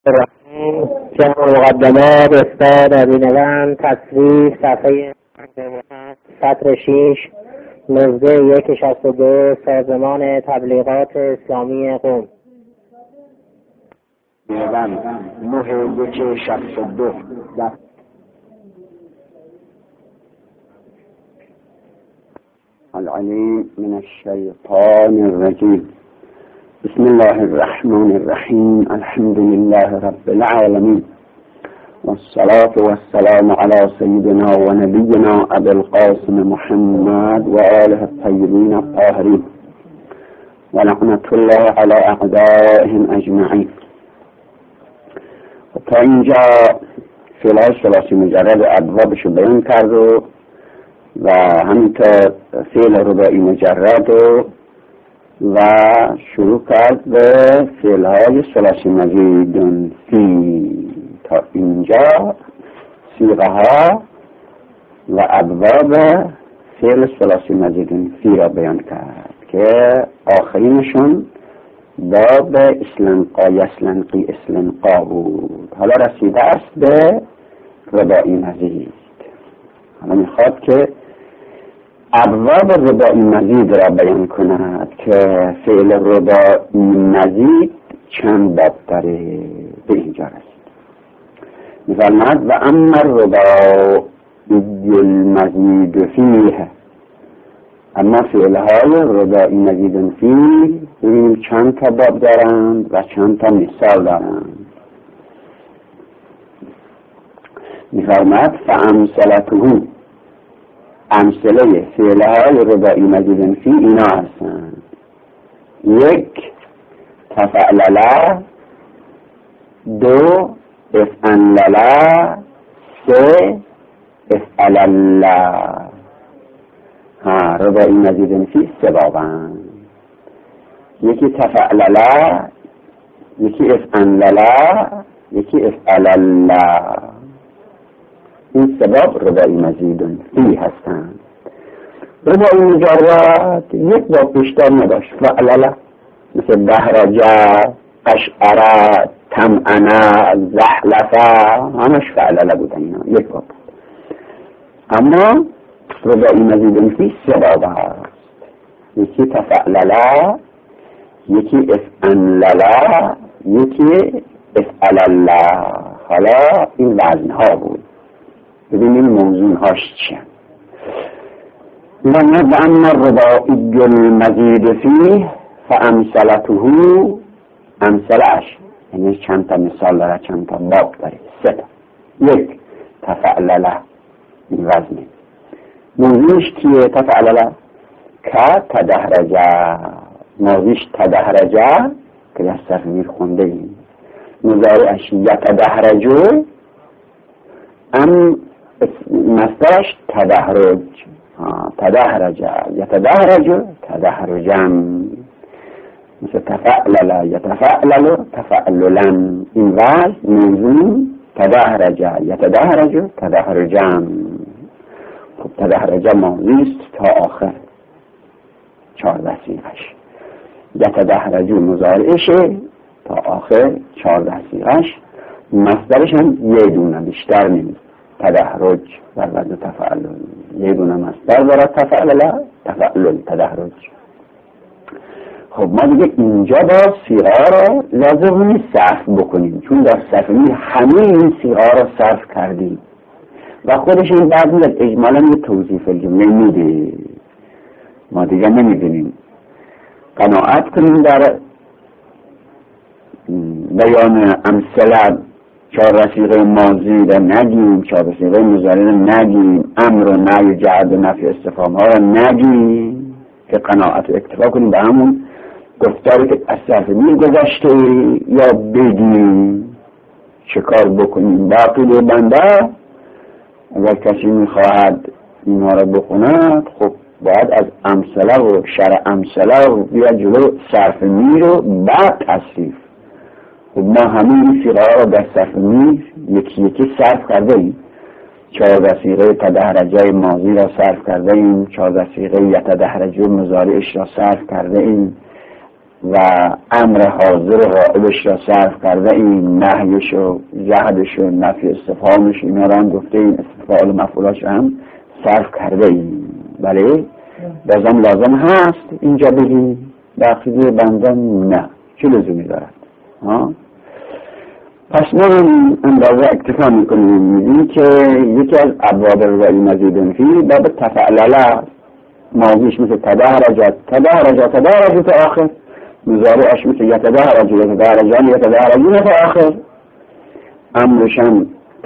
الرحیم. جمع مقدمات استاد عبینوند تصویف صفحه 7 سطر 6 نزده 162 سازمان تبلیغات اسلامی قم 9/1/62 العليم من الشيطان الرجيم. بسم الله الرحمن الرحيم. الحمد لله رب العالمين، والصلاة والسلام على سيدنا ونبينا أبي القاسم محمد وآله الطيبين الطاهرين ولعنة الله على أعدائهم أجمعين. تا اینجا فعل ثلاثی مجرد ابوابش بیان کرد و همینطور فعل رباعی مجرد و شروع کرد به فعلهای ثلاثی مزید فی. تا اینجا صیغه ها و ابواب فعل ثلاثی مزید فی را بیان کرد که آخرینشون باب یسلنقی اسلنقا بود. حالا رسیده است به رباعی مزید. حالا میخواد که ابواب رباعی مزید را بیان کند که فعل رباعی مزید چند باب داره. به اینجا رسید. میفرماید و اما الرباعی المزید فیه، اما فعلهای رباعی مزید فیه ببینیم چند تا باب دارند و چند تا مثال دارند. میفرماید فامثلته، امثله فعلهای رباعی مزید فیه اینا هستند: 1 تفعللا، 2 افعللا، 3 افعللا. رباعی مزید فیه 3 بابند: یکی تفعللا، یکی افعللا، یکی افعللا. این 3 باب رباعی مزید فیه هستند. رباعی مجرد 1 باب بیشتر نداشت. فعللا مثل دهرجه، قشعره، تمعنه، زحلفه، همش فعللا بودن. اینا 1 باب. اما رباعی مزید فیه 3 باب هست: یکی تفعللا، یکی افعللا، یکی افعللا. حالا این وزن ها بود، ببینیم موضوع هاش چیه. و اما الرباعی المزید فیه فامثلته، امثلش یعنی چند تا مثال داره، چند تا باب داره، 3 تا. 1 تفعللا، این وزنه. موضوعش کیه؟ تفعللا که تدهرجه، موضوعش تدهرجه که در صرف خونده ایم. مضارعش یتدهرجو، مصدرش تدهرج. تدهرجه یتدهرجو تدهرجم، مثل تفعللا یتفعللو تفعللن. این وزن موضوع تدهرجه یتدهرجو تدهرجم. خب تدهرجه موضوعیست تا آخر 14 صیغش. یتدهرجو مضارعشه تا آخر 14 صیغش. مصدرش هم 1 دونه، بیشتر نیست. تدهرج بر وزن تفعلل، 1 دونه مصدر داره. تفعلل تفعلل تدهرج. خب ما دیگه اینجا با صیغه را لازم نیست صرف بکنیم، چون در صفحه همه این صیغه را صرف کردیم و خودش این بعد میاد اجمالا یه توضیح الجمله میده. ما دیگه نمیدونیم. قناعت کنیم در بیان امثله. 4 صیغه ماضی را نگیم، 4 صیغه مضارع را نگیم، امر و نهی و جهت و نفی استفهام ها را نگیم که قناعت و اکتفا کنیم به همون گفتاری که از صرف گذشته یا بگیم. چه کار بکنیم؟ باقی بنده اگر کسی میخواهد اینها را بخوند، خب باید از امثله و شرع امثله و بیاد جلو صرف رو بعد تصریف. خب ما همین صیغه را در صرف یکی یکی صرف کرده ایم. 14 صیغه تدهرجه ماضی را صرف کرده ایم، 14 صیغه یتدهرجه مضارعش را صرف کرده ایم، و امر حاضر و غائبش را صرف کرده این، نهیش و جهدش و نفی استفهامش، اینا را هم گفته این، استفعال و مفعولاش هم صرف کرده این. بله بازم لازم هست اینجا بگی بقیه بنده نه، چه لزومی دارد؟ پس ما هم اندازه اکتفا میکنیم، میدیم که یکی از ابواب رباعی مزید فی باب تفعلله، ماضیش مثل تدهرجت تا آخر، مضارعش مثل یتدهرجان تا آخر، امرشم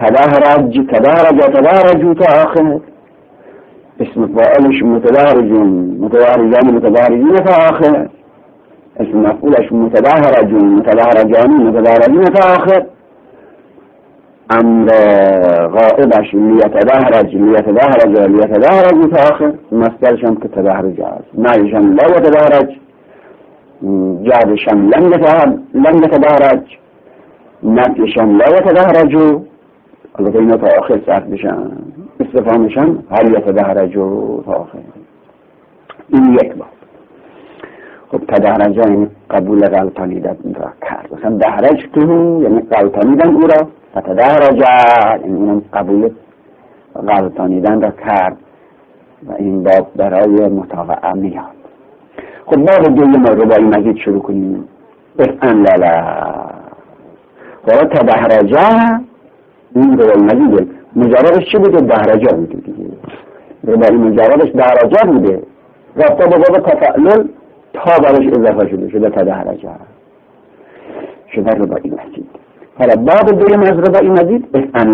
تدهرجو تا آخر، اسم فاعلش متدهرجون تا آخر، اسم مفعولش متدهرجون تا آخر، امر غائبش لیتدهرجو تا آخر، مصدرش هم که تدهرج است، نهیشم لا یتدهرج، جهدشم لم یتدهرج، نفیشم لا یتدهرجو، البته اینا تا آخر صرف بشن، استفهامشم هل یتدهرجو تا آخر. این یک باب. خب تدهرجا یعنی قبول غلطانیدن را کرد، مثلا دهرج تو یعنی غلطانیدن او را، فتدهرجا یعنی اونم قبول غلطانیدن را کرد و این باب برای متابعه میاد. خب باب دوم رباعی مزید شروع کنیم. افعن للا خب تدهرجا این رباعی مزید مجردش چی بوده؟ دهرجا بوده دیگه، رباعی مجردش دهرجا بوده، رفته به باب تفعلل تا برش اضافه شده تدهرجا شده رباعی مزید. حالا باب دوم از رباعی مزید افعن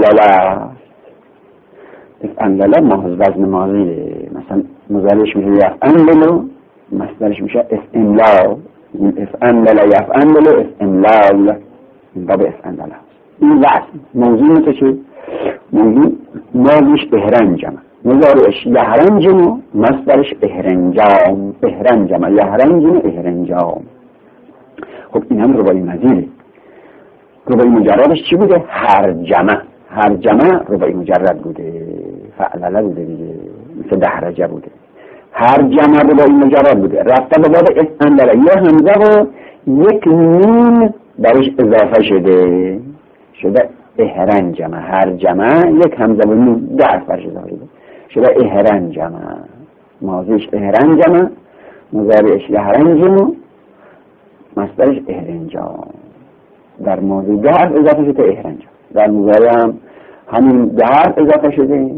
للا محض وزن ماضیه، مثلا مضارعش میشه یفعن، مصدرش میشه استملال، افعن استملال، این باب افعن للا. این وزن موضوع مثل چه؟ موضوع ماضیش اهرنجم، مضارعش یهرنجم، مصدرش اهرنجام، اهرنجام. خب این هم رباعی مزیده. رباعی مجردش چی بوده؟ هرجمه رباعی مجرد بوده، فعلله بوده دیگه، مثل دهرجه بوده. هرجمه رباعی مجرد بوده، رفته به باب استندله، یه همزه و یک نون برش اضافه شده اهرنجمه. هرجمه یک همزه و نون در فرش اضافه شده اهرنجمه، ماضیش اهرنجمه، مضارعش یهرنجم، مصدرش اهرنجام. در ماضی ده حرف اضافه شده اهرنجام، در مضارع هم همین ده حرف اضافه شده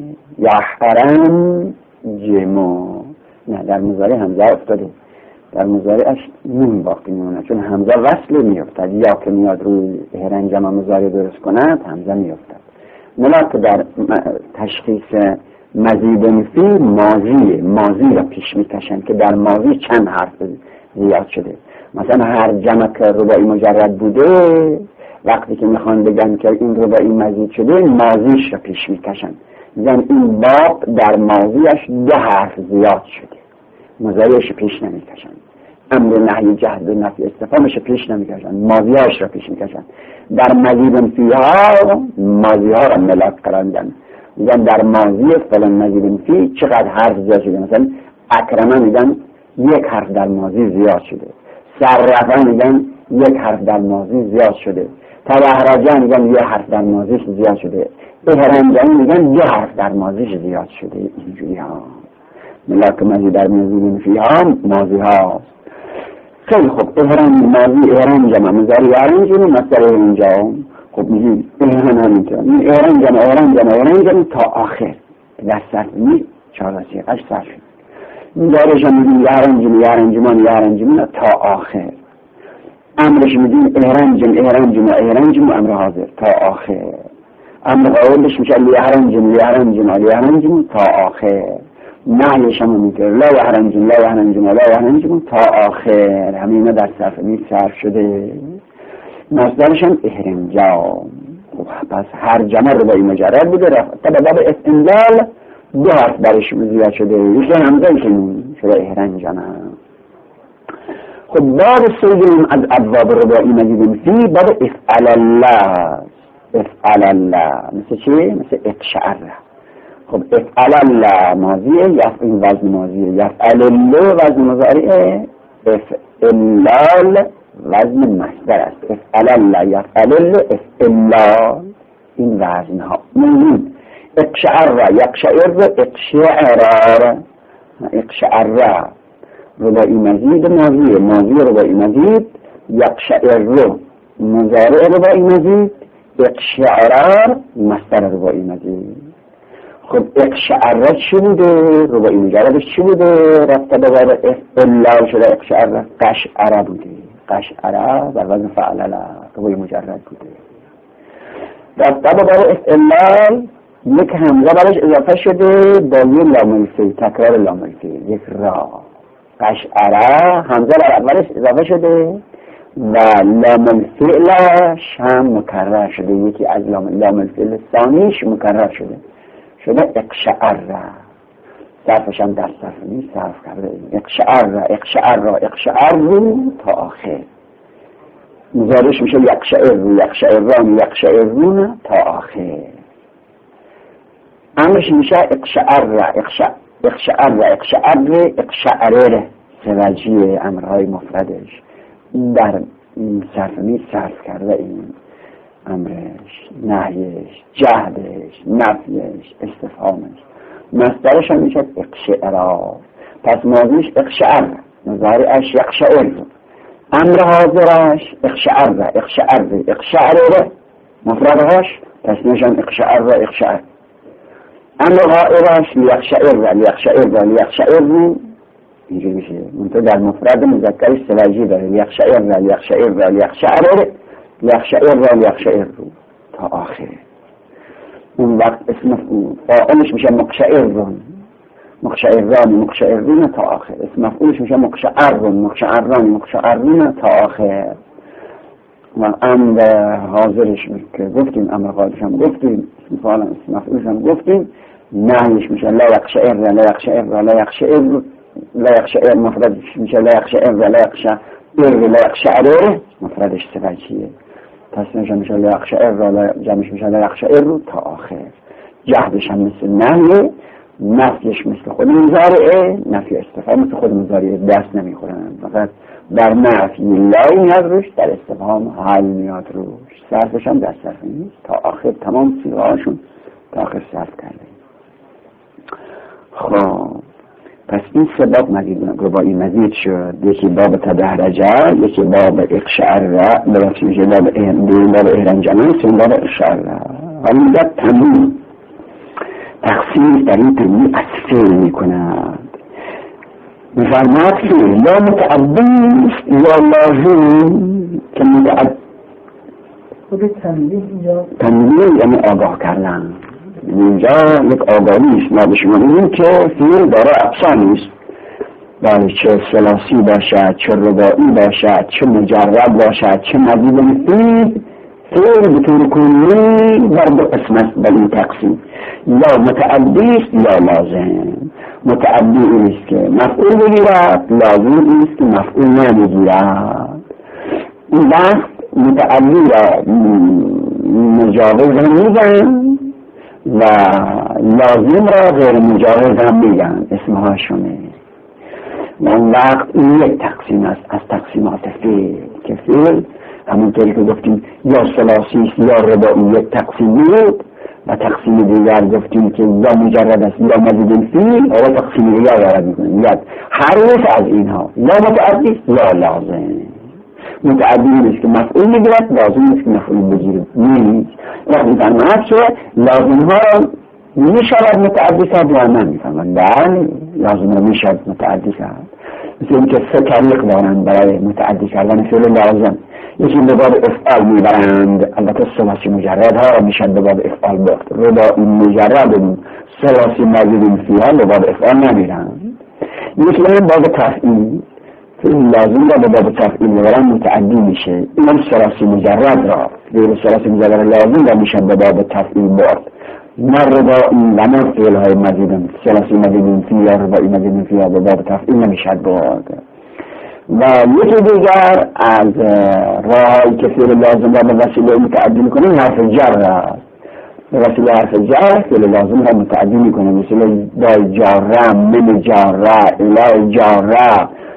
یحرنجمو. نه در مضارع همزه افتاده، در مضارعش نون باقی میمونه، چون همزه وصل میافتد، یا که میاد روی اهرنجم مضارع درست کند همزه میافتد. ملاک در تشخیص مزیدن فی ماضی را پیش میکشن که در ماضی چند حرف زیاد شده. مثلا هر جمع که رباعی مجرد بوده، وقتی که میخوان بگن که این رباعی مزید شده ماضیش را پیش میکشن، میگن این باب در ماضیش 2 حرف زیاد شده، مضارعش پیش نمیکشن، امر نهی جهد و نفی استفهامش پیش نمیکشن، ماضیاش را پیش میکشن. در مزیدن فیها ماضیها را ملاک کردن، میگن در ماضی فلان مزیدن فی چقدر حرف زیاد شده، مثلا اکرمه میگن 1 حرف در ماضی زیاد شده، سررفع میگن 1 حرف در ماضی زیاد شده، تدهرجا میگن 1 حرف در ماضیش زیاد شده، اهرنجا میگن 2 حرف در ماضیش زیاد شده. اینجوری ها ملاک مزید در مزیدن فیها ماضی هاست. خیلی خوب، اهرنجم مضارع یهرنجم، مصدر اهرنجام. خب میگیم اهرنجم تا آخر در سطح 4 سیغش صرف شد. مضارعش هم میگیم یهرنجمان تا آخر. امرش میگیم اهرنجم امر حاضر تا آخر. امر قائلش میشه لیهرنجم تا آخر. نهیش هم میگه لا یهرنجم تا آخر. همه در صفحه صرف شده. مصدرش هم اهرنجام. پس هر جمع رباعی مجرد بوده، رفت تا باب استملال 2 حرف برش زیاد شده، یکی همزه شده اهرنجم. خب باب سوم از ابواب رباعی مزید فی باب افعل الله. مثل چی؟ مثل اقشعر. خب افعل الله ماضیه، این وزن ماضیه، یفعل الله وزن مضارعه، افعلال وزن مصدر است. افعلال یفعلل افعلال، این وزن ها. اقشعر یقشعر اقشعرار، اقشعر رباعی مزید ماضی رباعی مزید، یقشعر مضارع رباعی مزید، اقشعرار مصدر رباعی مزید. خب اقشعر چی بوده؟ رباعی مجردش چی بوده؟ رفته به باب افعلال شده اقشعر، قشعر بوده. قشعر در وزن فعلل رباعی مجرد بوده. رفته به باب افعلال یک همزه برش اضافه شده با یه لام‌الفعل، تکرار لام‌الفعل، یک را. قشعره همزه بر اولش اضافه شده و لام‌الفعلش هم مکرر شده، یکی از لام‌الفعل ثانیش مکرر شده اقشعره. صرفش هم در صرف نیست، صرف کرده اقشعر تا آخر. مضارعش میشه یقشعران یقشعرون تا آخر. امرش میشه اقشعر سوجی امرهای مفردش در صرف نیست، صرف کرده این امرش، نهیش، جهدش، نفیش، استفهامش. مصدرش هم میشه اقشعرا. پس ماضیش اقشعر، مضارعش یقشعر، امر حاضرش اقشعر مفردهاش تصنیفش هم اقشعر. امر غائبش لیقشعر اینجوری میشه. منطقه در مفرد مذکرش سوجی داره، لیقشعر تا آخر. اون وقت اسم فاعلش میشه مقشعرون تا آخر. اسم مفعولش میشه مقشعرون تا آخر. و امر حاضرش که گفتیم، امر غائبش هم گفتیم، اسم فاعل اسم مفعولش هم گفتیم. نهیش میشه لا یقشعر مفردش میشه لا یقشعر مفردش سوجیه. تصنیفش میشه لا یقشعر، جمعش میشه لا یقشعر تا آخر. جهدش هم مثل نهیه، نفیش مثل خود مضارعه، نفی استفهام مثل خود مضارعه دست نمیخورن، فقط در نفی لای میاد روش، در استفهام حل میاد روش. صرفش هم در صرف نیست، تا آخر تمام صیغه هاشون تا آخر صرف کرده. خب پس این سه باب رباعی مزید شد. یکی باب تدهرجه، یکی باب اقشعر، بلکه میشه باب اهرنجمن، سه باب اقشعر. حالا میگه تموم تقسیم در این تموم از فعل میکند. میفرماد فعل یا متعدی یا لازم که متعدی تنبیه یعنی آگاه کردن. اینجا یک آگاهی است ما به شما میگیم که فعل داره اقسامی است، بله، چه ثلاثی باشد، چه رباعی باشد، چه مجرد باشد، چه مزید مفید. فعل به طور کلی بر دو قسم است در این تقسیم، یا متعدی است یا لازم. متعدی این است که مفعول بگیرد، لازم این است که مفعول نمیگیرد. این وقت متعدی را مجاوز هم میگن و لازم را غیر مجاوز هم میگن، اسمهاشونه. و اون وقت این یک تقسیم است از تقسیمات فعل، که فعل همونطوری که گفتیم یا ثلاثی است یا رباعی یک تقسیم بود، و تقسیم دیگر گفتیم که یا مجرد است یا مزید فعل، و تقسیم دیگر وارد میکنیم. یاد هر یک از اینها یا متعدی است یا لازم. متعدی نیست که مفعول میگیرد، لازم نیست که مفعول بگیرد نیست. وقتی فرماید که لازم ها میشود متعدی کرد یا نمیفهمند. بله، لازم ها میشود متعدی کرد. مثل اینکه سه طریق دارند برای متعدی کردن فعل لازم. یکی به باب افعال میبرند، البته ثلاثی مجرد ها میشد به باب افعال برد. رباعی مجرد ثلاثی مزید فیها به باب افعال نمیرند. یکی به باب تفعیل، لازم را به باب تفعیل ببرن متعدی میشه. این ثلاثی مجرد را، غیر ثلاثی مجرد لازم را میشد به باب تفعیل برد. نه رباعی و نه فعل های مزید، ثلاثی مزید فی یا رباعی مزید فی به باب تفعیل نمیشد برد. و یکی دیگر از راهایی که فعل لازم را به وسیله متعدی میکنه حرف جر است. به وسیله حرف جر فعل لازم را متعدی میکنه، مثل دای جاره، من جاره، الای جاره،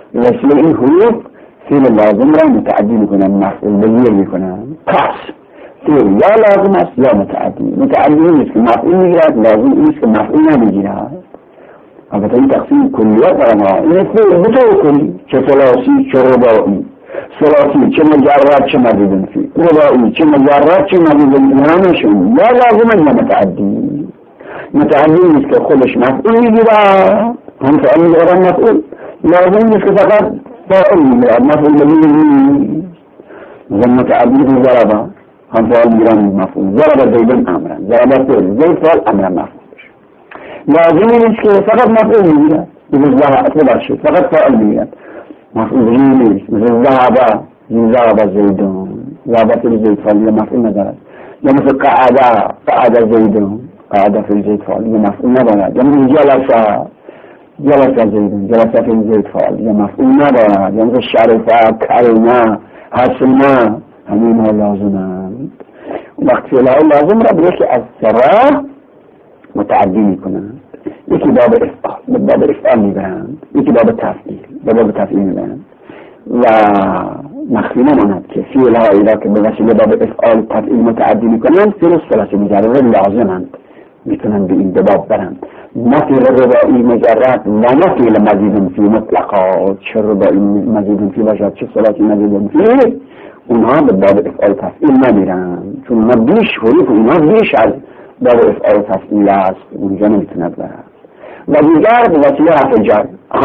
وسیله این حروف فعل لازم را متعدی میکنن، مفعول به میکنن. پس فعل یا لازم است یا متعدی نیست که مفعول میگیرد، لازم نیست که مفعول نمیگیرد. البته این تقسیم کلیات دارن. این فعل به طور کلی چه ثلاثی چه رباعی، ثلاثی چه مجرد چه مزید فی، رباعی چه مجرد چه مزید فی، همشون یا لازم یا متعدی نیست که خودش مفعول میگیرد، هم فعل میگیرد مفعول، لازم نیست که فقط فاعل میگیرد، مفعول بگیرد. مثلا متعدی که ضربه هم فاعل میگیرد مفعول، ضربه زیدن امرن، ضربه فعل زید فاعل امرن مفعول. لازم نیست که فقط مفعول میگیرد، مثل فقط فاعل میگیرد، مفعول نیست. مثل ذهب زیدون، ذهب فعل زید فاعل مفعول ندارد. یا مثل قعد زیدون، قاعده فی زید فاعل یه مفعول ندارد. یا مثل جلسه زیدون، جلسه فی زید فاعل یه مفعول ندارد. یا مثل شرفه، کریمه، حسنه، همین ها لازمند. وقت فعلهای لازم را به یکی از سرا متعدی میکنند. یکی باب افعال میبرند، یکی باب تفعیل میبرند. و مخفی نماند که فعلهایی را که به وسیله باب افعال تفعیل متعدی میکنند فعل ثلاثی مجرد لازمند، میتونن به این باب برند. نه فعل رباعی مجرد و نه فعل مزید فی مطلقا، چه رباعی مزید فی باشد چه ثلاثی مزید فی، اونها به باب افعال تفعیل نمیرند، چون اونها حروف اونها بیش از باب افعال تفعیل است، اونجا نمیتوند برند. و دیگر به وسیله حرف جر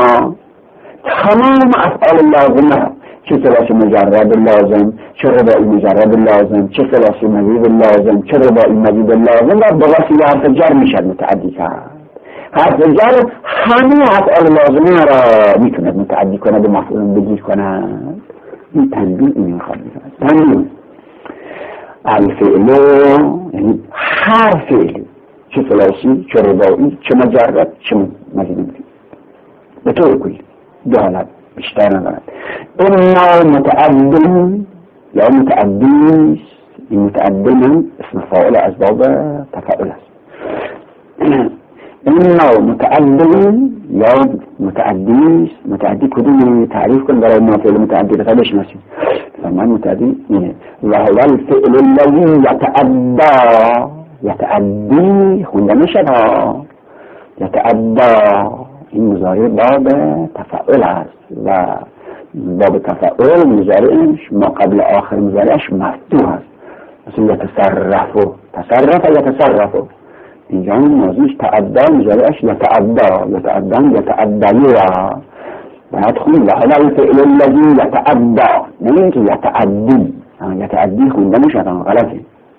تمام افعال لازمه، چه ثلاثی مجرد لازم، چه رباعی مجرد لازم، چه ثلاثی مزید لازم، چه رباعی مزید لازم، و به وسیله حرف جر میشد متعدی کرد. حرف جر همه افعال لازمه را میتوند متعدی کند و مفعول بگیر کند. این تنبیه این میخواد تنبیه الفعل، یعنی هر فعل، چه ثلاثی چه رباعی چه مجرد چه مزید، به طور کلی دو حالت بیشتر ندارد. اما متعدی یا متعدی، این متعدی من اسم فاعل از باب تفاعل است. اما متعدی یا متعدی کدوم تعریف کن برای ما فعل متعدی را بشناسیم. فرمان متعدی اینه و هو الفعل الذی یتعدی خونده میشد ها، یتعدی این مضارع باب تفاعل است و باب تفاعل مضارعش ما قبل آخر مضارعش مفتوح است. مثل یتصرف اینجا موضوعش تعدی، مضارعش یتعدی را باید خون و حالا الفعل الذی یتعدی، نه اینکه یتعدی خونده میشد، غلطه.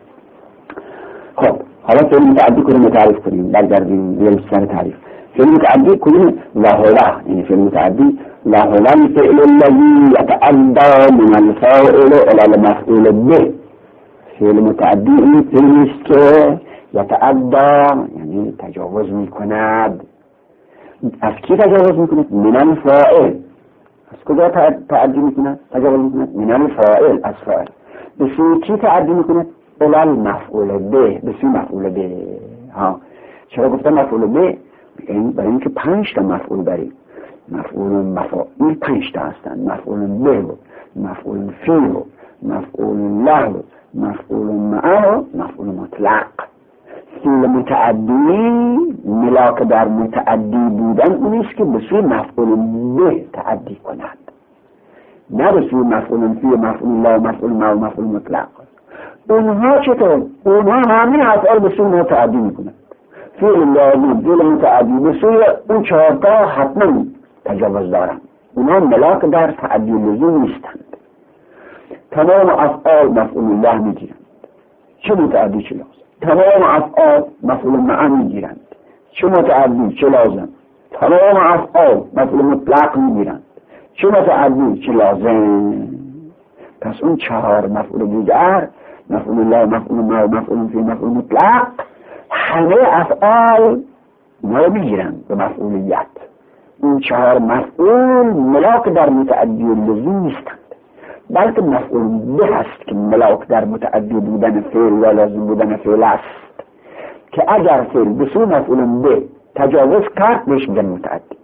خب حالا فعل متعدی کنیم تعریف کنیم، برگردیم به سر تعریف. فعل متعدی کنیم و هو، یعنی فعل متعدی و هو الفعل الذی یتعدی من الفاعل الی المفعول به. فعل متعدی این فعلی است که یتعدی یعنی تجاوز میکند. از کی تجاوز میکند؟ من الفاعل. از کجا تعدی میکند؟ تجاوز میکند من الفاعل، از فاعل. به سوی کی تعدی میکند؟ الی المفعول به، به سوی مفعول به. چرا گفتم مفعول به؟ برای اینکه 5 تا مفعول بریم. مفعول 5 تا هستند: مفعول به، مفعول فی، مفعول له، مفعول معه، مفعول مطلق. فعل متعدی ملاک در متعدی بودن اونیست که به سوی مفعول به تعدی کند، نه به سوی مفعول فی، مفعول له، مفعول معه، مفعول مطلق. اونها چطور؟ اونها همین افعال به سوی متعدی میکنند. فعل لازم، فعل متعدی به سوی اون 4 تا حتما تجاوز دارند. اونها ملاک در تعدی لزوم نیستند. تمام افعال مفعول الله میگیرند، چه متعدی چه لازم. تمام افعال مفعول معه میگیرند، چه متعدی چه لازم. تمام افعال مفعول مطلق میگیرند، چه متعدی چه لازم. پس اون 4 مفعول دیگر، مفعول الله، مفعول معه، مفعول فی، مفعول مطلق، همه افعال ما میگیرند به مفعولیت. این 4 مفعول ملاک در متعدی لزوم نیستند، بلکه مفعول به هست که ملاک در متعدی بودن فعل و لازم بودن فعل است، که اگر فعل به سوی مفعول به تجاوز کرد بهش میگن متعدی.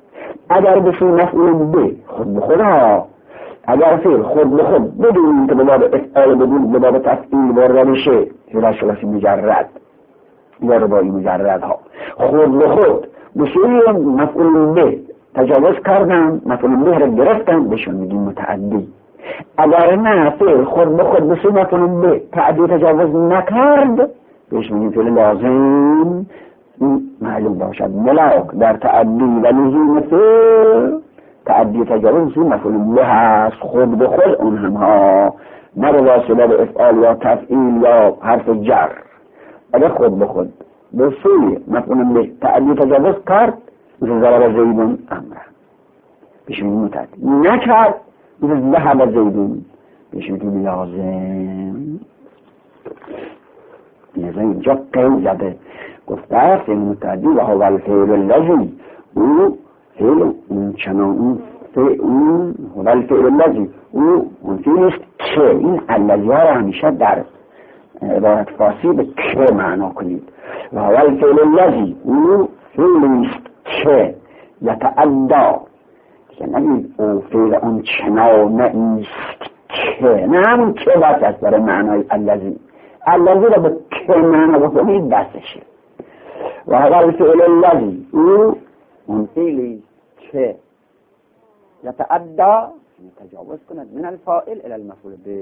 اگر به سوی مفعول به خود به خود ها، اگر فعل خود به خود بدون که به باب افعال بدون به باب تفعیل وارد بشه، فعل ثلاثی مجرد یا رباعی مجرد ها خود به خود به سوی مفعول به تجاوز کردن، مفعول به را گرفتن، بهشون میگیم متعدی. اگر نه فعل خود به خود به سوی مفعول به تعدی تجاوز نکرد، بهش میگیم فعل لازم. معلوم باشد ملاک در تعدی و لزوم فعل تعدی تجاوز سوی مفعول به هست، خود به خود اون هم ها، نه به واسطه به افعال یا تفعیل یا حرف جر. اگر خود به خود به سوی مفعول به تعدی تجاوز کرد، مثل ضرب زیدون امره، بهش میگیم متعدی. نکرد، مثل ذهب زیدون، بهش میگیم لازم. لذا اینجا قید زده، گفته فعل متعدی و هو الفعل الذی، او فعل اون چنان اون هو الفعل الذی، او اون فعل است که این الذی ها را همیشه در عبارت فارسی به که معنا کنید. و هو الفعل الذی، او فعل است که یتعدی، که نگید او فعل اون چنان است که، نه همون که بس است برای معنای الذی. الذی را به که معنا بکنید بسشه. و هو الفعل الذی، او اون فعلی که یتعدی تجاوز کند من الفاعل الی المفعول به.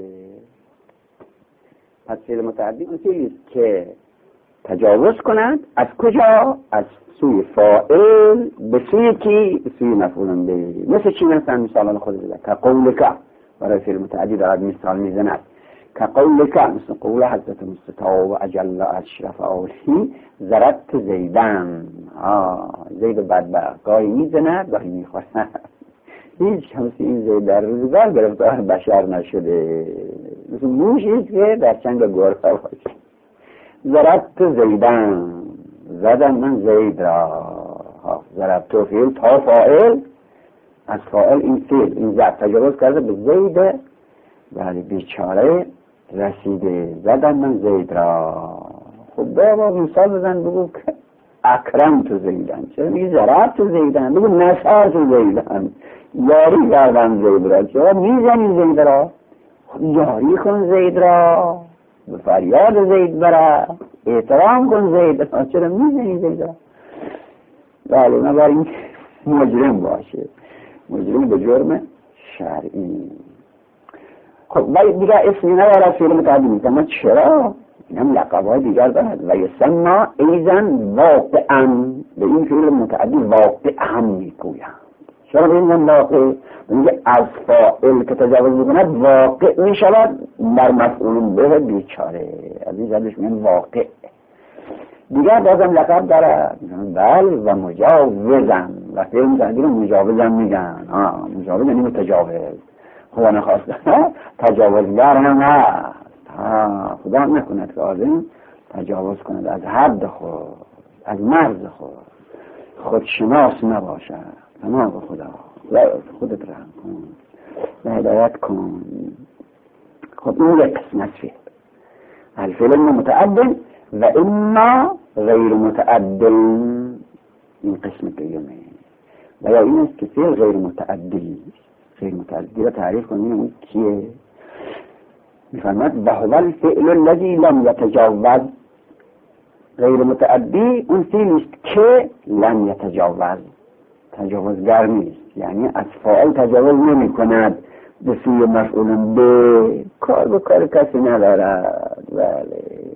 پس فعل متعدی اون فعلی که تجاوز کند از کجا؟ از سوی فاعل به سوی کی؟ به سوی مفعول به. مثل چی؟ مثلا مثال خود بزن که قولک، برای فعل متعدی دارد مثال میزند که قولک، مثل قول حضرت مصطفی و اجل اشرف آله ضربت زیدن. زید بدبخت گاهی میزند گاهی میخورد، هیچ همسی این زید در روزگار گرفتار بشر نشده، مثل موشیست که در چنگ گربه باشه. ضربت زیدن، زدم من زید را. ضربت و فعل تا فاعل، از فاعل این فعل این ضرب تجاوز کرده به زید، ولی بیچاره رسیده، زدم من زید را. خب بابا مثال بزن، بگو که اکرم تو زیدن، چرا میگی ضرب تو زیدن؟ بگو نصار تو زیدن، یاری کردم زید را. چرا میزنی زید را؟ خب یاری کن زید را، به فریاد زید بره، احترام کن زید را. چرا میزنی زید را؟ ولی مگر این مجرم باشه، مجرم به جرم شرعی. خب ولی دیگه اسمی ندارد فعل متعدی میکنم. ما چرا؟ این هم لقبهای دیگر دارد. و یسمى ایضا واقعا، به این فعل متعدی واقع هم میگویم. چرا به این واقع؟ میگه از فاعل که تجاوز میکند واقع میشود بر مفعول به بیچاره، از این جلش میگن واقع. دیگر بازم لقب دارد، بل و مجاوزن، و فعل متعدی رو مجاوزن میگن. مجاوز یعنی متجاوز، خدا نخواسته تجاوزگر هم هست. خدا نکند که آدم تجاوز کند از حد خود، از مرز خودشناس نباشد. تمام خدا خودت رحم کن و هدایت کن. خب این یک قسم از فعل، الفعل متعدل و اما غیر متعدل، این قسم دیگه. و یا این است که فعل غیر متعدل، غیر متعدی را تعریف کنیم. اون کیه؟ میفرماد و هو الفعل الذی لم یتجاوز. غیر متعدی اون فعلی است که لم یتجاوز، تجاوزگر نیست، یعنی از فاعل تجاوز نمی کند به سوی مفعول به، کار به کار کسی ندارد. ولی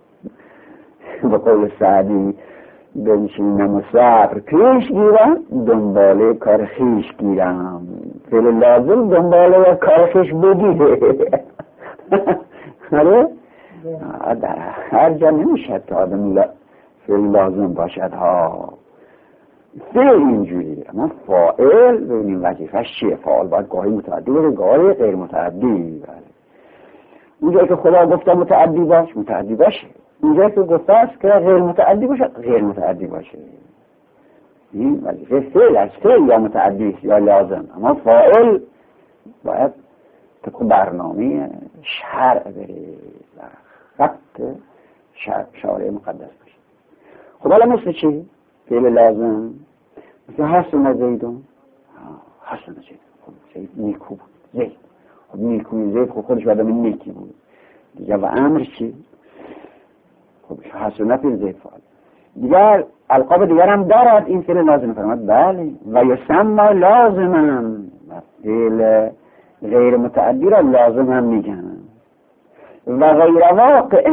به قول سعدی بنشینم و صبر پیش گیرم، دنباله کار خیش گیرم. فعل لازم دنباله کار خیش بگیره. آره؟ در هر جا نمیشه که آدم فعل لازم باشد ها. فعل اینجوری، اما فاعل ببینیم وظیفش چیه. فاعل باید گاهی متعدی باشه، گاهی غیر متعدی. اونجایی که خدا گفته متعدی باش، متعدی باشه. اونجایی که گفته است که غیر متعدی باشه، غیر متعدی باشه. این وظیفه فعل از فعل یا متعدی یا لازم. اما فاعل باید طبق برنامه شرع بره، خط شارع مقدس باشه. خب حالا مثل چی؟ فعل لازم مثل حسن زیدون، حسن زید. خب زید نیکو بود. زید خب نیکوی زید خب خودش آدم نیکی بود دیگه. و امر چی؟ خب حسنت زید فعال. دیگر القاب دیگر هم دارد این فعل لازم. فرماد بله و یسمى لازما، فعل غیر متعدی را لازم هم میگن. و غیر واقع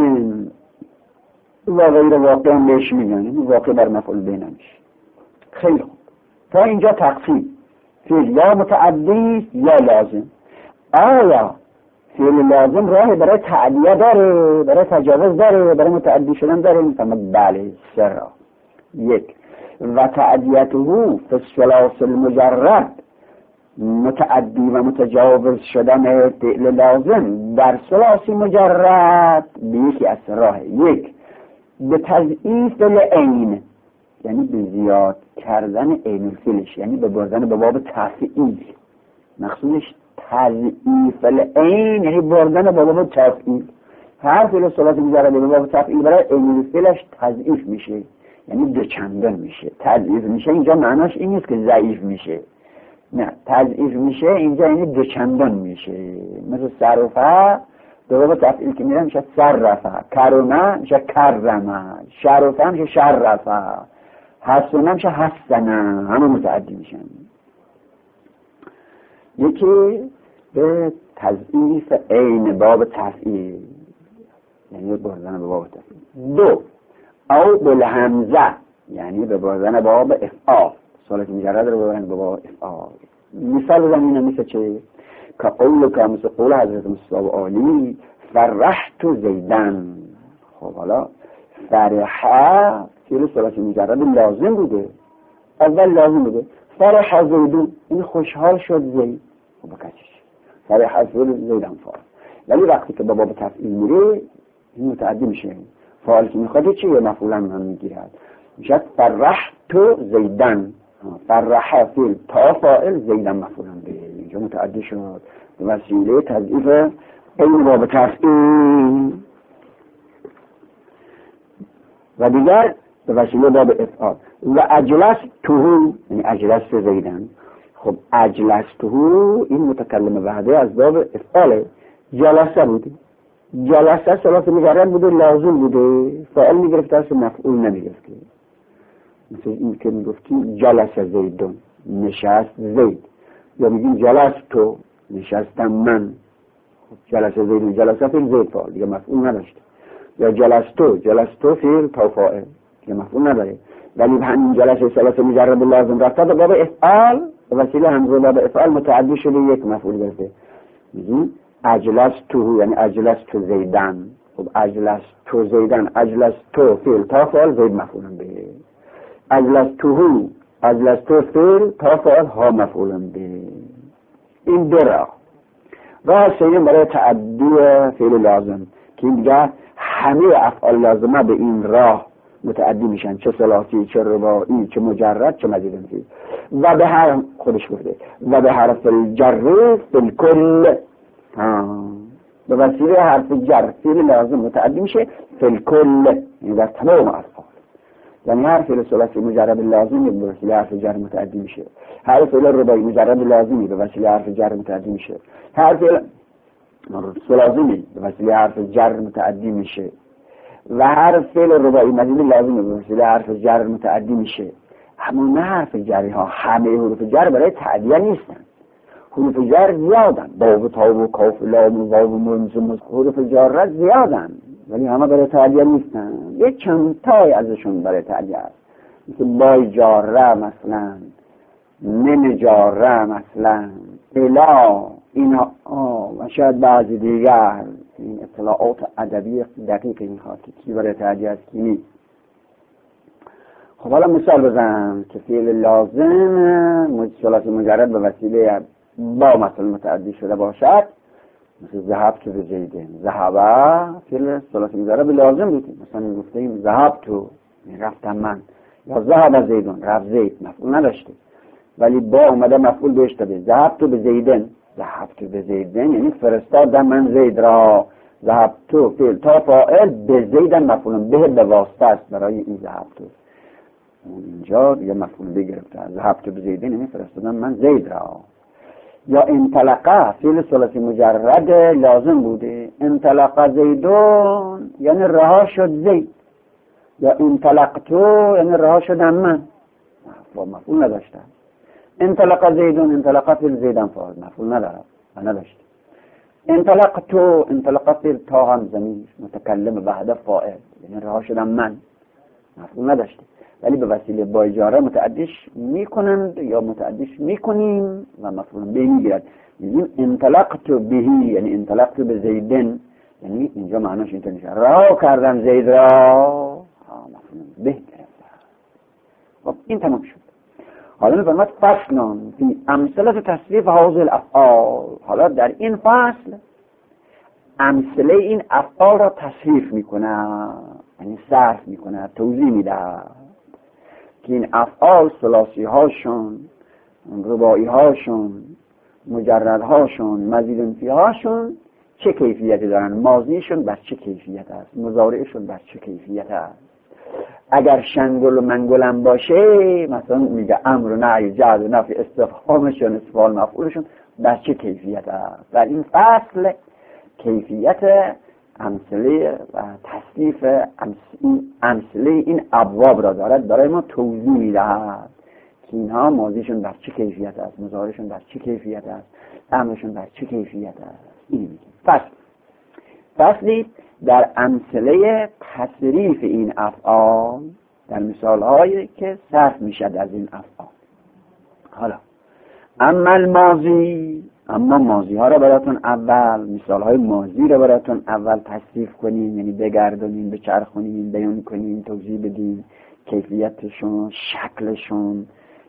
و غیر واقع هم بهش میگن، یعنی واقع بر مفعول به نمیشه. خیلی خوب، تا اینجا تقسیم فعل یا متعدی یا لازم. آیا فعل لازم راه برای تعدیه داره، برای تجاوز داره، برای متعدی شدن داره؟ میفهمد بله سه راه. یک، و تعدیته فی الثلاث المجرد، متعدی و متجاوز شدن فعل لازم در ثلاثی مجرد به یکی از راه. یک، به تضعیف العین، یعنی به زیاد کردن عین الفعلش، یعنی به بردن به باب تفعیل. مقصودش تضعیف العین، یعنی بردن به باب تفعیل. هر فعل ثلاثی مجرد به باب تفعیل برای عین الفعلش تضعیف میشه، یعنی دوچندان میشه. تضعیف میشه اینجا معناش این نیست که ضعیف میشه، نه، تضعیف میشه اینجا یعنی دوچندان میشه. مثل صرفه به باب تفعیل که میره میشه صرفه، کرمه میشه کرمه، شرفه میشه شرفه، حسنه میشه حسنه، همه متعدی میشن. یکی به تضعیف عین باب تفعیل، یعنی بردن به باب تفعیل. دو، او بالهمزه، یعنی به بردن باب افعال، صالت مجرد رو ببرن به باب افعال. مثال زمینه مثل چه؟ که قول که مثل قول حضرت مصطفی عالی فرحت زیدن. خب حالا فرحه فعل صالت مجرد لازم بوده، اول لازم بوده. فرح زیدون، این خوشحال شد زید. خب بکشش فرح زیدن فعال. ولی وقتی که به باب تفعیل میره این متعدی میشه. فعال که میخواد چیه؟ مفعولا هم میگیرد، میشه فرحت زیدن. فرح فعل تا فاعل، زیدن مفعولا به، اینجا متعدی شد به وسیله تضعیف عین باب تفعیل. و دیگر به وسیله باب افعال. و اجلس توهو، یعنی اجلس زیدن. خب اجلس توهو این متکلم وحده از باب افعاله. جلسه بوده، جلسه ثلاث مجرد بوده، لازم بوده، فاعل میگرفته است مفعول نمیگرفته. مثل این که میگفتیم جلسه زیدون، نشست زید، یا میگیم جلست تو، نشستم من. خب جلسه زیدون، جلسه فعل زید فاعل دیگه مفعول نداشته. یا جلستو فعل تا فاعل دیگه مفعول نداره. ولی همین جلسه ثلاث مجرد لازم رفته به باب افعال، به وسیله همزه باب افعال متعدی شده، یک مفعول گرفته. میگیم اجلستو، یعنی اجلستو زیدن. خب اجلستو زیدن، اجلستو فعل تا فاعل، زید مفعول به. اجلستو فعل تا فاعل، ها مفعول به. این دو راه سوم برای تعدی فعل لازم که این دیگه همه افعال لازمه به این راه متعدی میشن، چه ثلاثی، چه رباعی، چه مجرد، چه مزید انفی. و به هر خودش گفته و به حرف الجر فی الکل، به وسیله حرف جر فعل لازم متعدی میشه فی الکل، یعنی در تمام افعال. یعنی هر فعل ثلاثی مجرد لازمی به وسیله حرف جر متعدی میشه، هر فعل رباعی مجرد لازمی به وسیله حرف جر متعدی میشه، هر فعل ثلاثی به وسیله حرف جر متعدی میشه، و هر فعل رباعی مزید لازمی به وسیله حرف جر متعدی میشه. همون حرف جری ها، همه حروف جر برای تعدیه نیستن. حروف جر زیادن، واو تا و کاف لام و واو منظم، حروف جر زیادن ولی همه برای تعدیه نیستن. یک چند تای ازشون برای تعدیه است، مثل بای جاره مثلا، من جاره مثلا، الا، اینا و شاید بعضی دیگر. این اطلاعات ادبی دقیق این خاطی کی برای تعدیه است کی نیست. خب حالا مثال بزنم که فعل لازم ثلاثی مجرد به وسیله با مثلا متعدی شده باشد، مثل ذهب تو به زیدن. ذهبه فعل ثلاثی مجرد به لازم بودیم، مثلا گفتیم ذهب تو، رفتم من، یا ذهب زیدون، رفت زید، مفعول نداشته ولی با اومده مفعول بهش داده. ذهب تو به زیدن، ذهب تو به زیدن یعنی فرستادم من زید را. ذهب تو فعل تا فاعل، به زیدن مفعول به واسطه است برای این ذهب تو. اینجا یه مفعول به گرفته، ذهبت به زیدین، یعنی فرستادم من زید را. یا انطلقه فعل ثلاثی مجرد لازم بوده، انطلقه زیدون یعنی رها شد زید، یا انطلقتو یعنی رها شدم من، مفعول نداشته. انطلقه زیدون، انطلقه فعل زیدن فاعل، مفعول نداره و نداشته. انطلقتو، انطلقه فعل تا هم زمین متکلم بعد فاعل، یعنی رها شدم من، مفعول نداشته. ولی به وسیله با اجاره متعدیش میکنند یا متعدیش میکنیم و مفعول به میگیرد. یعنی انطلقت بهی یعنی انطلقت به زیدن، یعنی اینجا معناش اینطور میشه رها کردم زید را، مفعول به گرفتم. خب این تمام شد. حالا میفرماد فصلان فی امثله تصریف هذه الافعال. حالا در این فصل امثله این افعال را تصریف میکنه، یعنی صرف میکنه، توضیح میده که این افعال ثلاثی هاشون، رباعی هاشون، مجرد هاشون، مزید فی هاشون چه کیفیتی دارن، ماضیشون بر چه کیفیت است، مضارعشون بر چه کیفیت است. اگر شنگل و منگلم باشه مثلا میگه امر و نهی، جهت و نفی، استفهامشون، استفعال مفعولشون بر چه کیفیت است. در این فصل کیفیت امثله و تصنیف امثله این ابواب را دارد برای ما توضیح میدهد که اینها ماضیشون بر چه کیفیت است، مضارعشون بر چه کیفیت است، امرشون بر چه کیفیت است. این میگه فصلی در امثله تصریف این افعال، در مثال هایی که صرف میشد از این افعال. حالا اما الماضی، اما ماضی ها را براتون اول، مثال های ماضی را براتون اول تصریف کنیم، یعنی بگردونیم، بچرخونیم، بیان کنیم، توضیح بدیم کیفیتشون، شکلشون،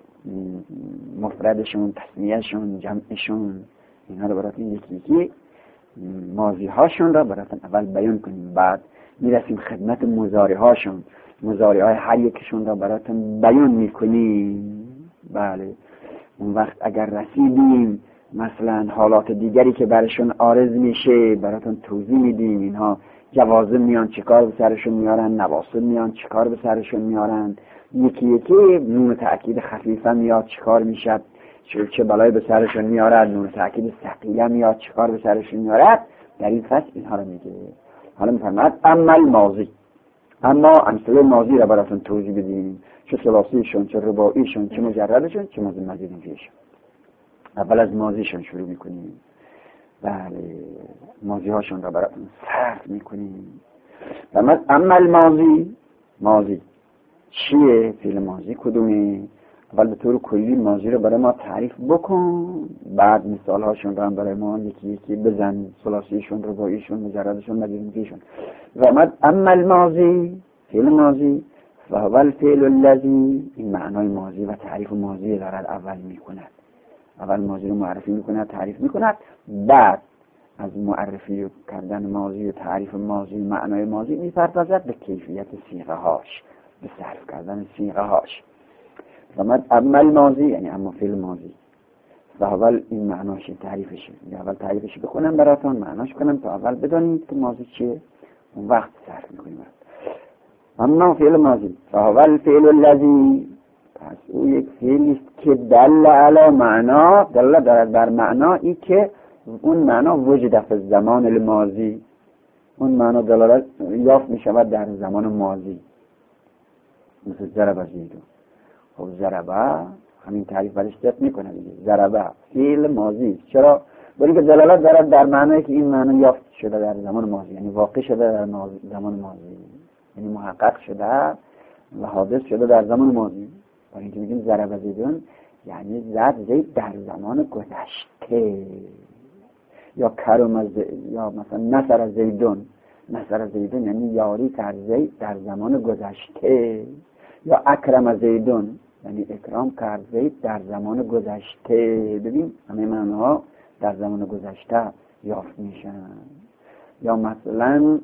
مفردشون، تسمیهشون، جمعشون، اینا را براتون یکی یکی ماضی هاشون را براتون اول بیان کنیم. بعد میرسیم خدمت مضارع هاشون، مضارع های هر یکشون را براتون بیان میکنیم. بله اون وقت اگر رسیدیم مثلا حالات دیگری که برشون عارض میشه براتون توضیح میدیم. اینها جوازم میان چیکار به سرشون میارن، نواصب میان چیکار به سرشون میارن، یکی یکی نون تأکید خفیفه میاد چیکار میشد، چه بلای به سرشون میارد، نون تأکید ثقیله میاد چیکار به سرشون میارد. در این فصل اینها رو میگه. حالا میفرماید اما الماضی، اما امثله ماضی را براتون توضیح بدیم، چه ثلاثیشون، چه رباعیشون، چه مجردشون، چه مزید فیشون. اول از ماضیشون شروع میکنیم. بله ماضی هاشون را براتون صرف میکنیم. اما الماضی، ماضی چیه؟ فعل ماضی کدومه؟ اول به طور کلی ماضی رو برای ما تعریف بکن، بعد مثال هاشون رو هم برای ما یکی یکی بزن، ثلاثیشون، رباعیشون، مجردشون، مزید فیشون. و اما الماضی، فعل ماضی فهو الفعل الذی، این معنای ماضی و تعریف ماضی دارد اول میکند. اول ماضی رو معرفی میکند، تعریف میکند، بعد از معرفی کردن ماضی و تعریف ماضی، معنای ماضی میپردازد به کیفیت صیغه هاش، به صرف کردن صیغه هاش. اما الماضی یعنی اما فعل ماضی، و اول این معناش تعریفشه. اول تعریفش بخونم براتون، معناش کنم تا اول بدانید که ماضی چیه، اون وقت صرف میکنیم. اما فعل ماضی فهو الفعل الذی، پس او یک فعلی است که دل علی معنا، دل دارد بر معنایی که اون معنا وجد فی الزمان الماضی، اون معنا دلالت یافت می شود در زمان ماضی. مثل ضرب زیدون. خب ضربه همین تعریف برش دست میکنه دیگه، ضربه فعل ماضی. چرا؟ برای که دلالت دارد در معنایی که این معنا یافت شده در زمان ماضی، یعنی واقع شده در زمان ماضی، یعنی محقق شده و حادث شده در زمان ماضی. برای اینکه میگیم ضرب زیدون یعنی زد زید در زمان گذشته، یا کرم یا مثلا نصر زیدون، نصر زیدون یعنی یاری کرد زید در زمان گذشته، یا اکرم زیدون یعنی اکرام کرد زید در زمان گذشته. ببین همه معناها در زمان گذشته یافت میشن. یا مثلا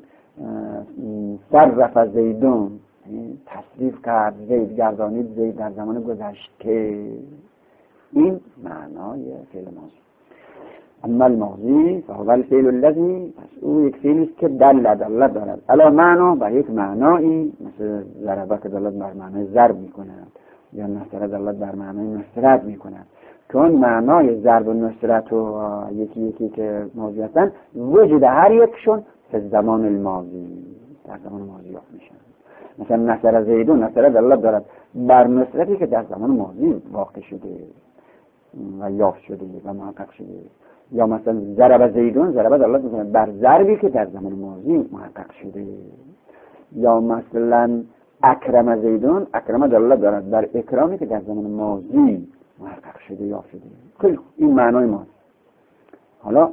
صرف زیدون تصریف کرد زید، گردانید زید در زمان گذشته. این معنای فعل ماضی. اما الماضی فهو الفعل الذی، پس او یک فعلی است که دلالت دارد علی معنا، بر یک معنایی، مثل ضربه که دلالت بر معنای ضرب میکند، یا نصره دلالت بر معنای نصرت میکند. چون معنای ضرب و نصرت و یکی که ماضی هستن، وجود هر یکشون به زمان الماضی، در زمان ماضی یافت میشن. مثلا نصر زیدون، نصر دلالت دارد بر نصرتی که در زمان ماضی واقع شده و یافت شده و محقق شده. یا مثلا ضرب زیدون، ضرب دلالت میکند بر ضربی که در زمان ماضی محقق شده. یا مثلا اکرم زیدون، اکرم دلالت دارد بر اکرامی که در زمان ماضی محقق شده، یافت شده. خیلی این معنای ماضی. حالا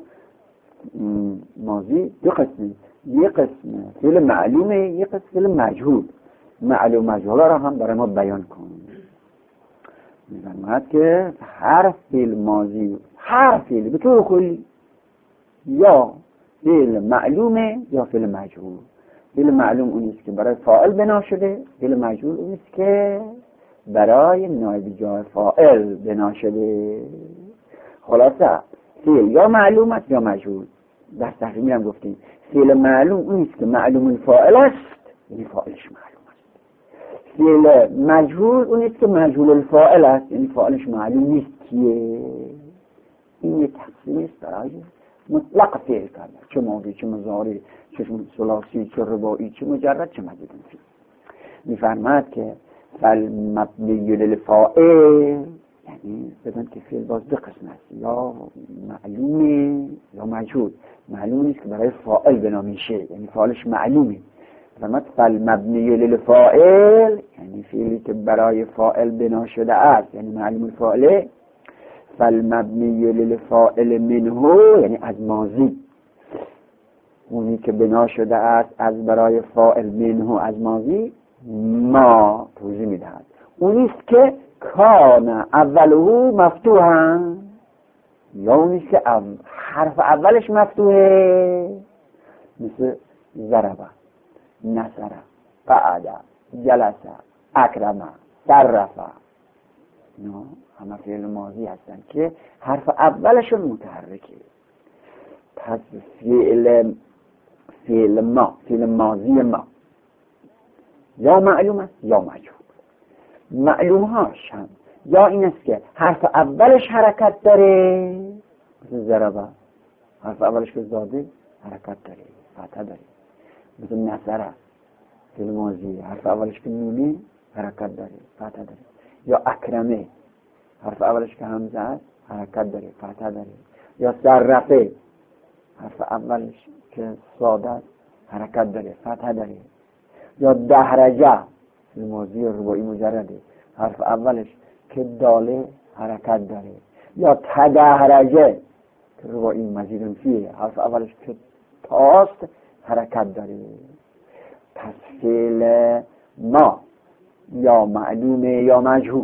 ماضی دو قسمه، یک قسم فعل معلومه، یک قسم فعل مجهول. معلوم مجهول را هم برای ما بیان کن. می‌فرماید که هر فعل ماضی، هر فعل به طور کلی، یا فعل معلومه یا فعل مجهول. فعل معلوم اون است که برای فاعل بنا شده، فعل مجهول اون است که برای نایب جای فاعل بنا شده. خلاصه فعل یا معلوم است یا مجهول. در تحریمی هم گفتیم فعل معلوم اون است که معلوم الفاعل است، یعنی فاعلش معلوم است. فعل مجهول اون است که مجهول الفاعل است، یعنی فاعلش معلوم نیست کیه. این یک تقسیم است برای مطلق فعل کردن، چه ماضی، چه مضارع، چه ثلاثی، چه رباعی، چه مجرد، چه مزید. می‌فرماید که فالمبنی للفاعل، یعنی بدون که فعل باز دو قسم است، یا معلومه یا مجهول. معلوم نیست که برای فاعل بنا میشه، یعنی فاعلش معلومه. فرمود فالمبنی للفاعل، یعنی فعلی که برای فاعل بنا شده است، یعنی معلوم الفاعل. فالمبنی للفاعل منه، یعنی از ماضی، اونی که بنا شده است از برای فاعل منه، از ماضی. ما توضیح میدهد اونیست که کان اوله مفتوحا، یا اونیست که حرف اولش مفتوحه، مثل ضربه، نصره، قعده، جلسه، اکرمه، صرفه. اینا همه فعل ماضی هستن که حرف اولشون متحرکه. پس فعل ماضی ما یا معلوم است یا مجهول. معلوم هاش هم یا این است که حرف اولش حرکت داره، مثل ضربه، حرف اولش که زاده حرکت داره، فتحه داره. مثل نصره، فعل ماضی، حرف اولش که نونه حرکت داره، فتحه داره. یا اکرمه، حرف اولش که همزه است حرکت داره، فتحه داره. یا صرفه، حرف اولش که ساده است حرکت داره، فتحه داره. یا دهرجه، ماضی رباعی مجرده، حرف اولش که داله حرکت داره. یا تدهرجه که رباعی مزید فیه، حرف اولش که تاست حرکت داره. پس فعل ما یا معلومه یا مجهول،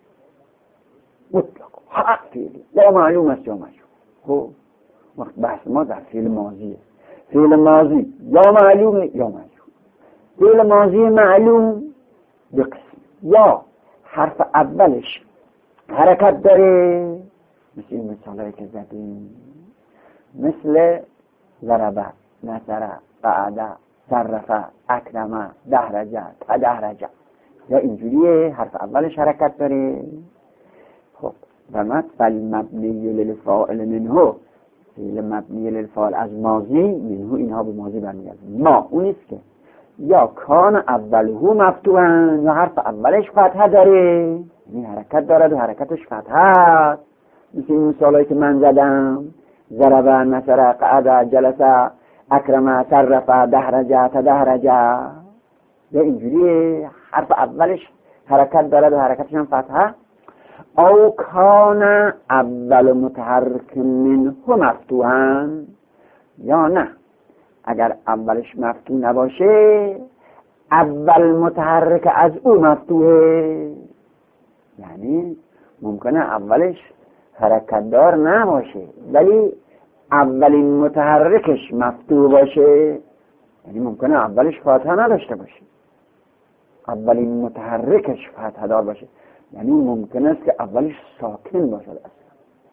مطلق هر فعلی یا معلوم است یا مجهول. خب وقت بحث ما در فعل ماضیه. فعل ماضی یا معلومه یا مجهول. فعل ماضی معلوم دو قسم، یا حرف اولش حرکت داره، مثل این مثالایی که زدیم، مثل ضربه، نصره، قعده، صرفه، اکرمه، دهرجه، تدهرجه. یا اینجوریه حرف اولش حرکت داره. خب فرمود فالمبنی للفاعل منه، فعل مبنی للفاعل از ماضی، منه اینها به ماضی برمیگرده. ما اونیست که یا کان اوله مفتوحا، یا حرف اولش فتحه داره، یعنی حرکت دارد و حرکتش فتحه است، مثل این مثالایی که من زدم: ضربه، نصره، قعده، جلسه، اکرمه، صرفه، دهرجه، تدهرجه. یا اینجوری حرف اولش حرکت دارد و حرکتش هم فتحه. او کان اول متحرک منه مفتوحا، یا نه اگر اولش مفتوح نباشه اول متحرک از او مفتوحه، یعنی ممکنه اولش حرکت دار نباشه ولی اولین متحرکش مفتوح باشه، یعنی ممکنه اولش فتحه نداشته باشه، اولین متحرکش فتحه دار باشه، یعنی ممکنه است که اولش ساکن باشه اصلا.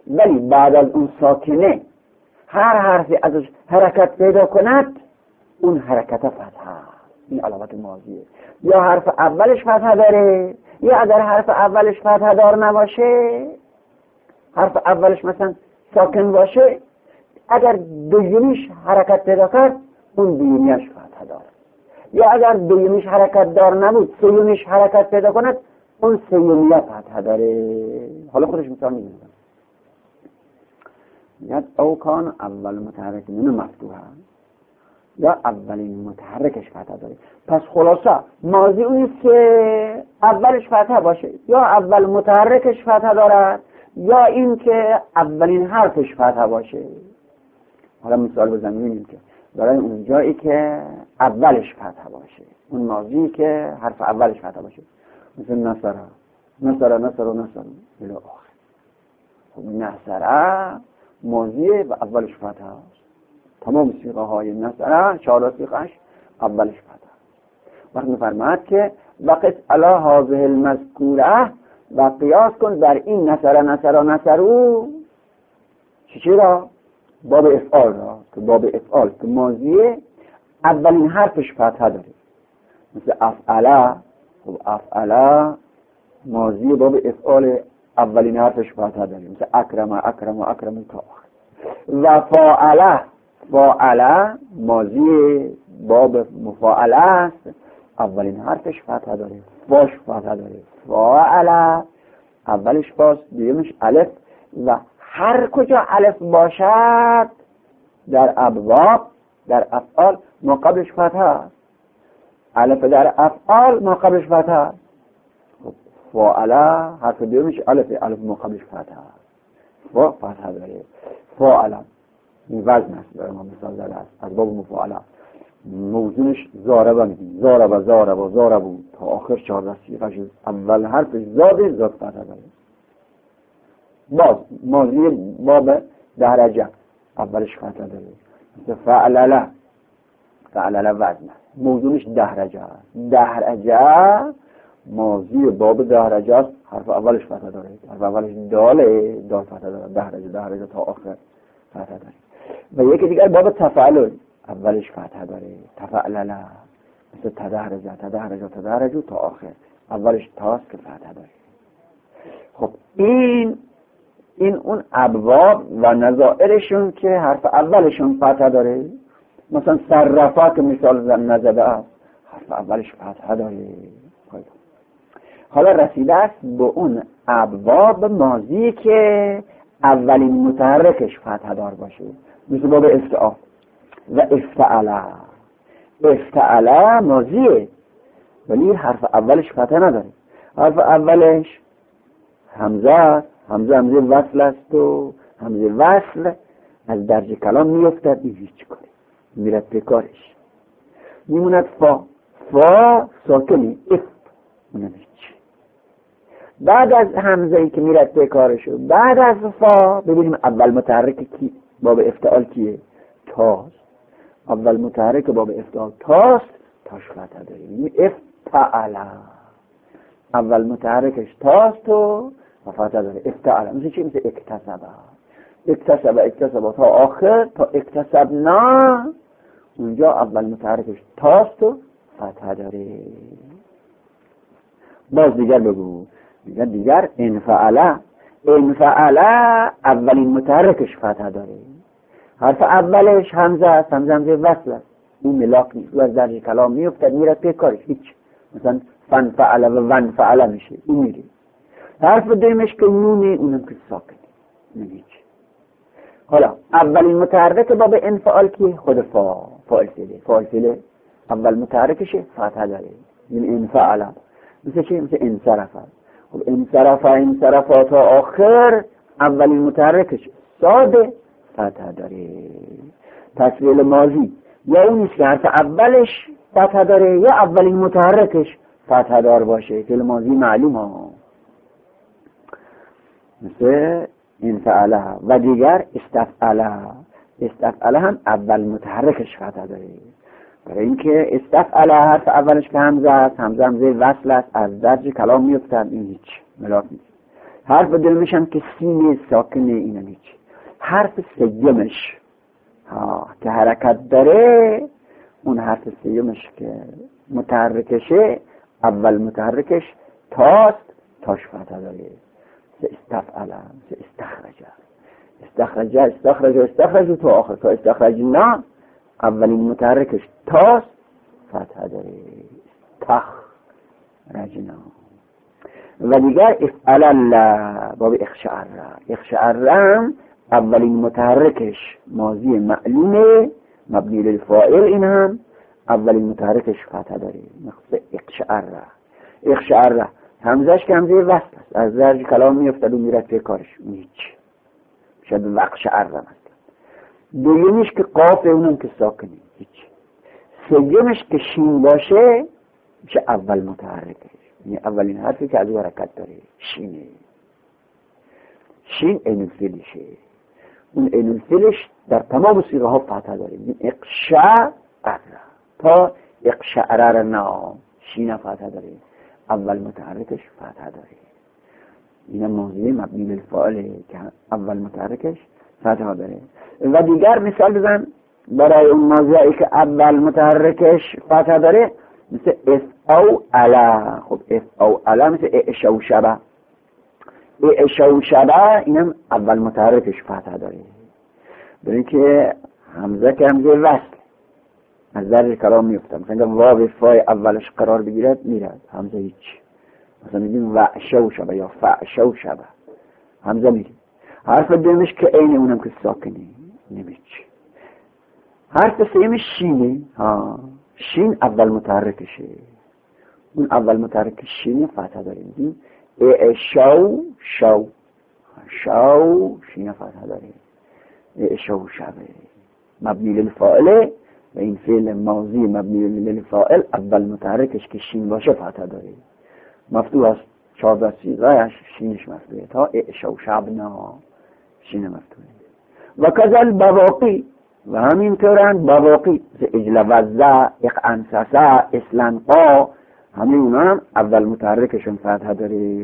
ولی بعد از اون ساکنه هر حرفی ازش حرکت پیدا کند اون حرکت فتحه. این علامت ماضیه. یا حرف اولش فتحه داره، یا اگر حرف اولش فتحه دار نباشه، حرف اولش مثلا ساکن باشه، اگر دومیش حرکت پیدا کرد اون دومیش فتحه داره. یا اگر دومیش حرکت دار نبود سومیش حرکت پیدا کند اون سومیه فتحه داره. حالا خودش مثال میزنه، میگه او کان اول متحرک من مفتوحه، یا اولین متحرکش فتحه داره. پس خلاصه ماضی اونیست که اولش فتحه باشه، یا اول متحرکش فتحه دارد، یا این که اولین حرفش فتحه باشه. حالا مثال بزنیم که برای اون جایی که اولش فتحه باشه، اون ماضی که حرف اولش فتحه باشه، مثل نصره نصره نصره نصره الی آخر. خب نصره ماضی و اولش فتحه است. تمام صیغه های نصره 4 صیغه‌اش اولش فتحه. وقت می‌فرماید که وقت علی هذه المذکوره و قیاس کن بر این نصره نصره نصرو چی را؟ باب افعال را، که باب افعال که ماضیه اولین حرفش فتحه داره، مثل افعله. خب افعله ماضی باب افعال اولین حرفش فتحه داره، مثل اکرم اکرم و اکرم تا آخر. و فاعله، فاعله ماضی باب مفاعله است، اولین حرفش فتحه داره، فاش فتحه داره. فاعله اولش فاش، دویمش الف. و هر کجا الف باشد در ابواب، در افعال ما قبلش فتحه است. الف در افعال ما قبلش فتحه است. فاعله حرف دویمش الف، الف ما قبلش فتحه است، فا فتحه داره. فاعله این وزن است، برای ما مثال زده است از باب مفاعله. موضوعش زاربه میگیم، زاربه زاربه زاربو تا آخر 14 صیغه شد. اول حرفش زاده، زاد فتحه داره. باز ماضی باب دهرجه اولش فتحه داره، مثل فعلله. فعلله وزن است، موضوعش دهرجه است. دهرجه ماضی باب دهرجه است، حرف اولش فتحه داره، حرف اولش داله، دال فتحه داره. دهرجه دهرجه تا آخر فتحه داره. و یکی دیگر باب تفعل اولش فتحه داره، تفعلله، مثل تدهرجه تدهرجه تدهرجه تا آخر اولش تاست که فتحه داره. خب این اون ابواب و نظائرشون که حرف اولشون فتحه داره. مثلا صرفا که مثال نزده است، حرف اولش فتحه داره. حالا رسیده است به اون ابواب ماضی که اولین متحرکش فتحه دار باشه، مثل باب افتعال و افتعله. افتعله ماضیه ولی حرف اولش فتحه نداره، حرف اولش همزه است. همزه همزه وصل است و همزه وصل از درج کلام میافتد، این هیچ کاری میرد پیکارش، میموند فا. فا ساکنی، اف مونده هیچ. بعد از همزه ای که میرد پیکارشو، بعد از فا ببینیم اول متحرک کی باب افتعال کیه؟ تاست. اول متحرک باب افتعال تاست، تاش فتحه داریم، افتعاله. اول متحرکش تاست و فتحه داره، افتعاله. مثل چی؟ مثل اکتسبه. اکتسبه اکتسبه تا آخر، تا اکتسبنا اونجا اول متحرکش تاست و فتحه داره. باز دیگر بگو، دیگر انفعله. انفعله اولین متحرکش فتحه داره، حرف اولش همزه است، همزه همزه وصل است، این ملاک نیست، و از درج کلام میفتد میرد پی کارش، هیچ. مثلا فنفعله و ونفعله میشه، این میره. حرف دویمش که نونه، اونم که ساکنه، هیچ. حالا اولین متحرک باب انفعال کی؟ خود فا، فاعل فعل. اول متحرکش فتحه داره، این انفعله. مثل چی؟ مثل انصرفه. خب انصرفه تا آخر اولین متحرکش ساده فتحه داره. تصویل ماضی یا اونیست که حرف اولش فتحه داره یا اولین متحرکش فتحه دار باشه. فعل ماضی معلوم ها، مثل انفعله. و دیگر استفعله. استفعله هم اول متحرکش فتحه داره، برای اینکه استفعله حرف اولش که همزه است، همزه همزه وصل است، از درج کلام میفتد، این هیچ ملاک نیست. حرف دومش هم که سین ساکنه، اینم هیچ. حرف سیمش که حرکت داره، اون حرف سیمش که متحرکشه، اول متحرکش تاست، تاش فتحه داره. استفعل، استخرج تو آخر تا استخرج نه، اولین متحرکش تاست، فتحه داره. رجنا. و دیگر افعل الله باب اخشعر اولین متحرکش ماضی معلومه مبنی للفاعل، این هم اولین متحرکش فتحه داره. مثل اخشعر همزش که همزه وصل است، از درج کلام میافتد و میرد توی کارش، هیچ شد وقشعر مثلا. دویمش که قاف اونم که ساکنه، هیچ. سومش که شین باشه میشه اول متحرکش، یعنی اولین حرفی که از او حرکت داره شینه. شین عین الفعلشه. اون عین الفعلش در تمام صیغه ها فتحه داره. اقشعر تا اقشعررنا، شین فتحه داره، اول متحرکش فتحه داره. این ماضی مبنی للفاعل که اول متحرکش فتحه داره. و دیگر مثال بزن برای اون ماضی که اول متحرکش فتحه داره، مثل اف او علا. خب اف او علا مثل اعشو شبه. اعشو شبه اینم اول متحرکش فتحه داره، برای که همزه که همزه وصل از در کلام میفته. مثلا واو فای اولش قرار بگیرد میرد، همزه هیچ. مثلا میگیم وعشو شبه یا فعشو شبه، همزه میرید. حرف دومش که عین اونم که ساکنه، نمیچ. حرف سیمش شینه. شین اول متحرکشه، اون اول متحرک شینه فتحه داره. میگیم اعشو شو، شینه فتحه داره. اعشو شبه مبنی للفاعل، و این فعل ماضی مبنی للفاعل اول متحرکش که شین باشه فتحه داره. مفتوح است 14 صیغه‌اش شینش مفتوحه. تا اعشو شبنا شین مفتوحه. و کذل بواقی، و همینطورن بواقی اجل وزه، اقعنسسه، اسلنقا، همین اونا هم اول متحرکشون فتحه داره.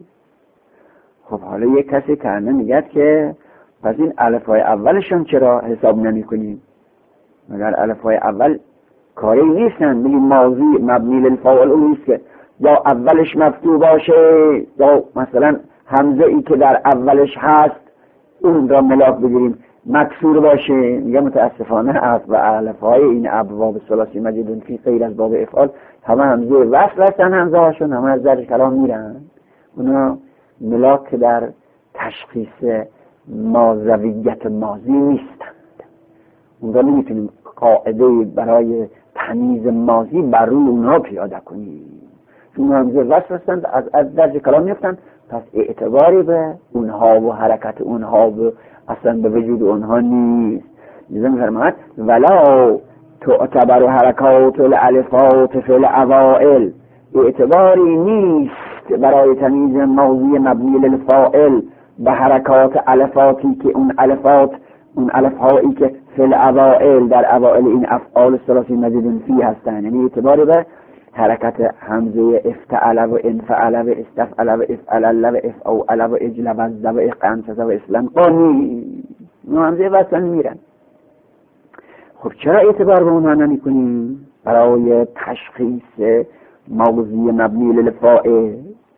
خب حالا یک کسی کنه میگد که پس این الفهای اولشون چرا حساب نمی کنیم؟ مگر الفهای اول کاری نیستن؟ میگیم ماضی مبنی للفاعل اون نیست که یا اولش مفتوح باشه یا مثلا همزه ای که در اولش هست اون را ملاک بگیریم مکسور باشه. میگه متاسفانه و الفهای این ابواب ثلاثی مجیدون فی غیر از باب افعال همه همزه وصل هستن، همزه هاشون همه از در کلام میرن. اونا ملاک در تشخیص ماضویت ماضی نیستند. اون را نمیتونیم قاعده برای تمییز ماضی بر روی اونها پیاده کنیم، چون همزه وصل هستند، از درج کلام میفتند. پس اعتباری به اونها و حرکت اونها و اصلا به وجود اونها نیست. میزن فرماید ولا تعتبر حرکات الالفات فی الاوائل، اعتباری نیست برای تمییز ماضی مبنی للفاعل به حرکات الفاتی که اون الفهایی که فی الاوائل در اوائل این افعال ثلاثی مزید فی هستند. یعنی اعتباری به حرکت همزه افتعل و انفعل و استفعل و افعل و افعل و اجل و زد و اقنسس و اسلام قانی همزه وصل میرن. خب چرا اعتبار به اونها نمی کنیم برای تشخیص ماضی مبنی للفاعل؟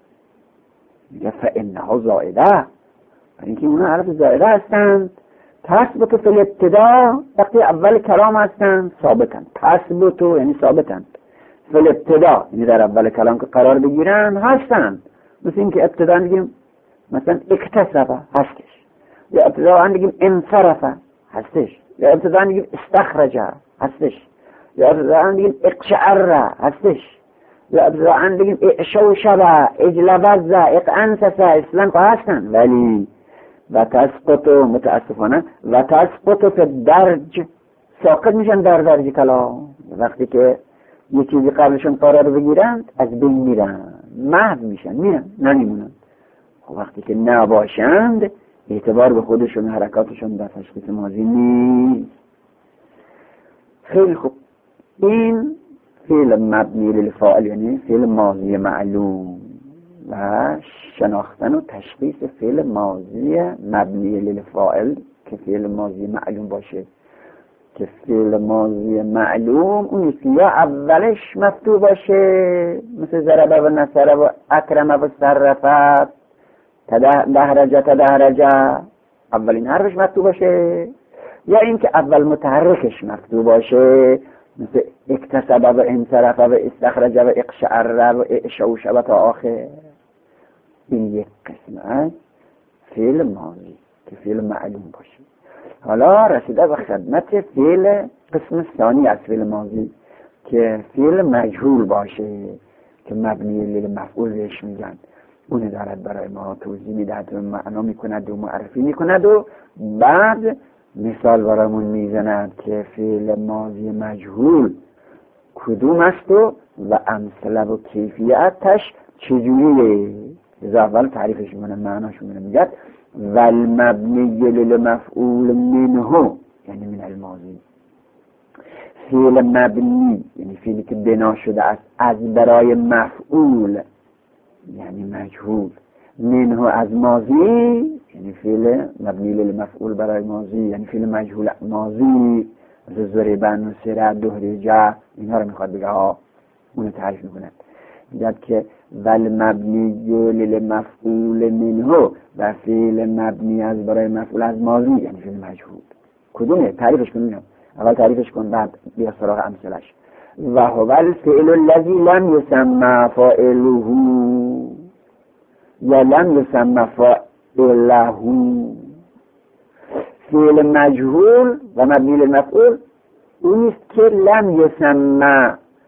میگه فانها زائده، برای اینکه اونها حرف زائده هستند. تثبت فی الابتدا، وقتی اول کلام هستند ثابتند. تثبت یعنی ثابتند. فی الابتدا یعنی در اول کلام که قرار بگیرن هستند. مثل این که ابتدا میگیم مثلا اکتسب هستش، یا ابتدا میگیم انصرف هستش، یا ابتدا میگیم استخرج هستش، یا ابتدا میگیم اقشعر هستش، یا ابتدا میگیم اعشو شبه، اجلبز، اقعنسس، اسلام هستند. ولی و تسقط متاسفانه و تسقط فی درج، ساقط میشن در درج کلام. وقتی که یه چیزی قبلشون قرار بگیرند از بین میرن، محو میشن، میرن نمیمونن. خب وقتی که نباشند اعتبار به خودشون حرکاتشون در تشخیص ماضی نیست. خیلی خوب، این فعل مبنی للفاعل یعنی فعل ماضی معلوم. و شناختن و تشخیص فعل ماضی مبنی للفاعل که فعل ماضی معلوم باشه، که فعل ماضی معلوم اون که یا اولش مفتوح باشه مثل ضربه و نصره و اکرمه و صرفت تدهرجه اولین حرفش مفتوح باشه، یا اینکه اول متحرکش مفتوح باشه مثل اکتسبه و انصرفه و استخرجه و اقشعره و اعشوشه و تا آخر. این یک قسم از فعل ماضی که فعل معلوم باشه. حالا رسیده به خدمت فعل قسم ثانی از فعل ماضی که فعل مجهول باشه که مبنی للمفعول بهش میگن. اون دارد برای ما توضیح میدهد و معنا میکند و معرفی میکند و بعد مثال برامون میزند که فعل ماضی مجهول کدوم است و امثله و کیفیتش چجوریه. از اول تعریفش میکنه، معناش میگه والمبنی للمفعول منه یعنی من الماضی. فعل مبنی یعنی فعلی که بنا شده است از برای مفعول یعنی مجهول، منه از ماضی یعنی فعل مبنی للمفعول برای ماضی یعنی فعل مجهول ماضی مثل ضربن و سره دهرجه اینها رو میخواد بگه ها. اونو تعریف میکنه میگه که والمبنی للمفعول منه و فعل مبنی از برای مفعول از ماضی یعنی فعل مجهول. کدومه؟ تعریفش کنیم. اول تعریفش کن بعد بیا سراغ امثلش. و هو الفعل الذی لم یسمى فاعله یا لم یسمى فاعله. فعل مجهول و مبنی للمفعول اونیست که لم یسمى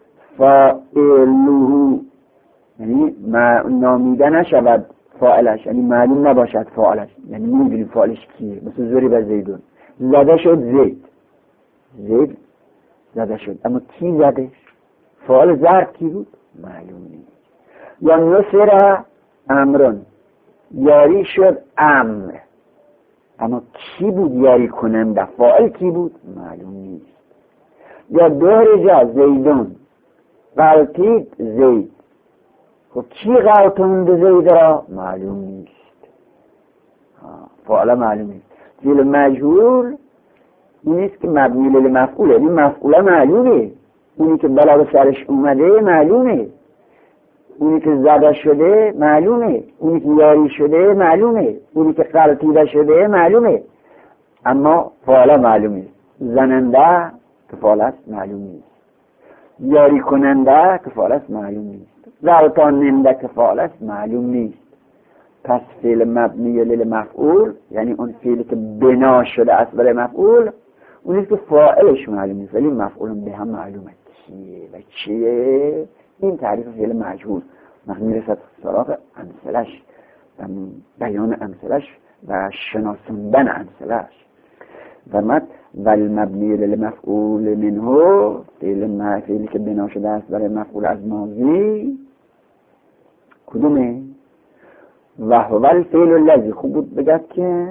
فاعله یعنی نامیده نشود فاعلش، یعنی معلوم نباشد فاعلش، یعنی نمیدونی فاعلش کیه. مثل ضرب زیدون، زده شد زید زده شد، اما کی زدش؟ فاعل ضرب کی بود؟ معلوم نیست. یا نصر امرون، یاری شد امر، اما کی بود یاری کننده؟ فاعل کی بود؟ معلوم نیست. یا دهرجه زیدون، غلطید زید، خب کی غلطوند زید را؟ معلوم نیست. فاعل معلوم نیست. فعل مجهول این نیست که مبنی للمفعول، یعنی مفعول معلومه، اونی که بلا به سرش اومده معلومه، اونی که زده شده معلومه، اونی که یاری شده معلومه، اونی که غلطیده شده معلومه، اما فاعل معلومه. زننده که فاعل است معلوم نیست، یاری کننده که فاعل است معلوم نیست، غلطاننده که فاعل است معلوم نیست. پس فعل مبنی للمفعول یعنی اون فعلی که بنا شده است برای مفعول، اونیست که فاعلش معلوم نیست ولی مفعول به هم معلومه کیه و چیه. این تعریف فعل مجهول. وقتی میرسد سراغ امثلش و بیان امثلش و شناساندن امثلش فرمود والمبنی للمفعول منه فعلی که بنا شده است برای مفعول از ماضی کدومه؟ و هو الفعل الذی، خوب بود بگد که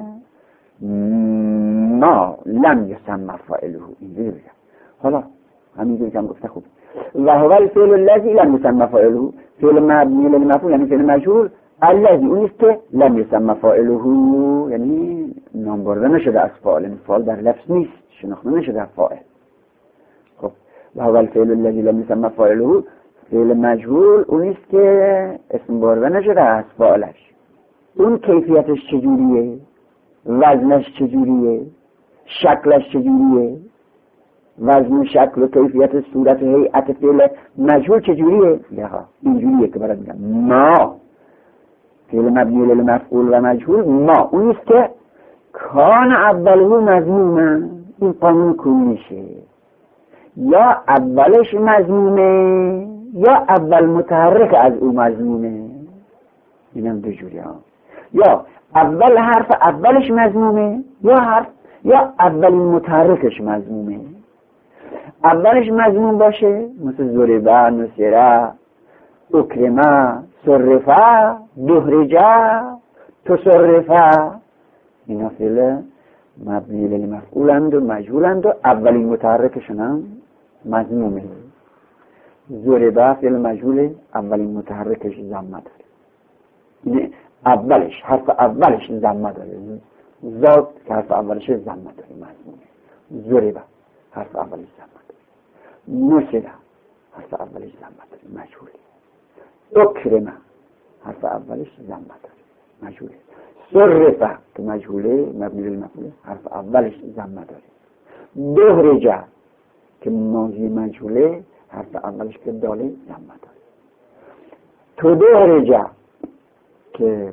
ما لم یسمى فاعله. اینجوری بگم. حالا همینجوری که هم گفته خوب. و هو الفعل الذی لم یسمى فاعله، فعل مبنی للمفعول یعنی فعل مجهول، الذی اونیست که لم یسمى فاعله یعنی نام برده نشده از فاعل، یعنی فاعل در لفظ نیست، شناخته نشده از فاعل. خب و هو الفعل الذی لم یسمى فاعله، فعل مجهول اونیست که اسم برده نشده از فاعلش. اون کیفیتش چجوریه؟ وزنش چجوریه؟ شکلش چجوریه؟ وزن و شکل و کیفیت صورت و هیئت فعل مجهول چجوریه؟ اینجوریه که برات میگم. ما فعل مبنی للمفعول و مجهول ما اونیست که کان اوله مضمومه، این قانون کلیشه، یا اولش مضمومه یا اول متحرک از او مضمومه. اینم دو جوری ها، یا اول حرف اولش مضمومه یا اولین متحرکش مضمومه. اولش مضموم باشه مثل ضربه، نصره، اکرمه، صرفه، دهرجه، تصرفه، اینا فعل مبنی للمفعولند و مجهولند و اولین متحرکشون هم مضمومه. ضربه فعل مجهول، اولین متحرکش ضمه داره. یعنی اولش، حرف اولش ضمه داره. زاد که حرف اولش ضمه داره مضمونه. ضرب حرف اولش ضمه داره. نصر حرف اولش ضمه داره مجهوله. اکرم حرف اولش ضمه داره مجهوله. صرف که مجهوله مبنی للمفعول حرف اولش ضمه داره. دهرج که ماضی مجهوله حرف اولش که داله ضمه داره. تدهرج که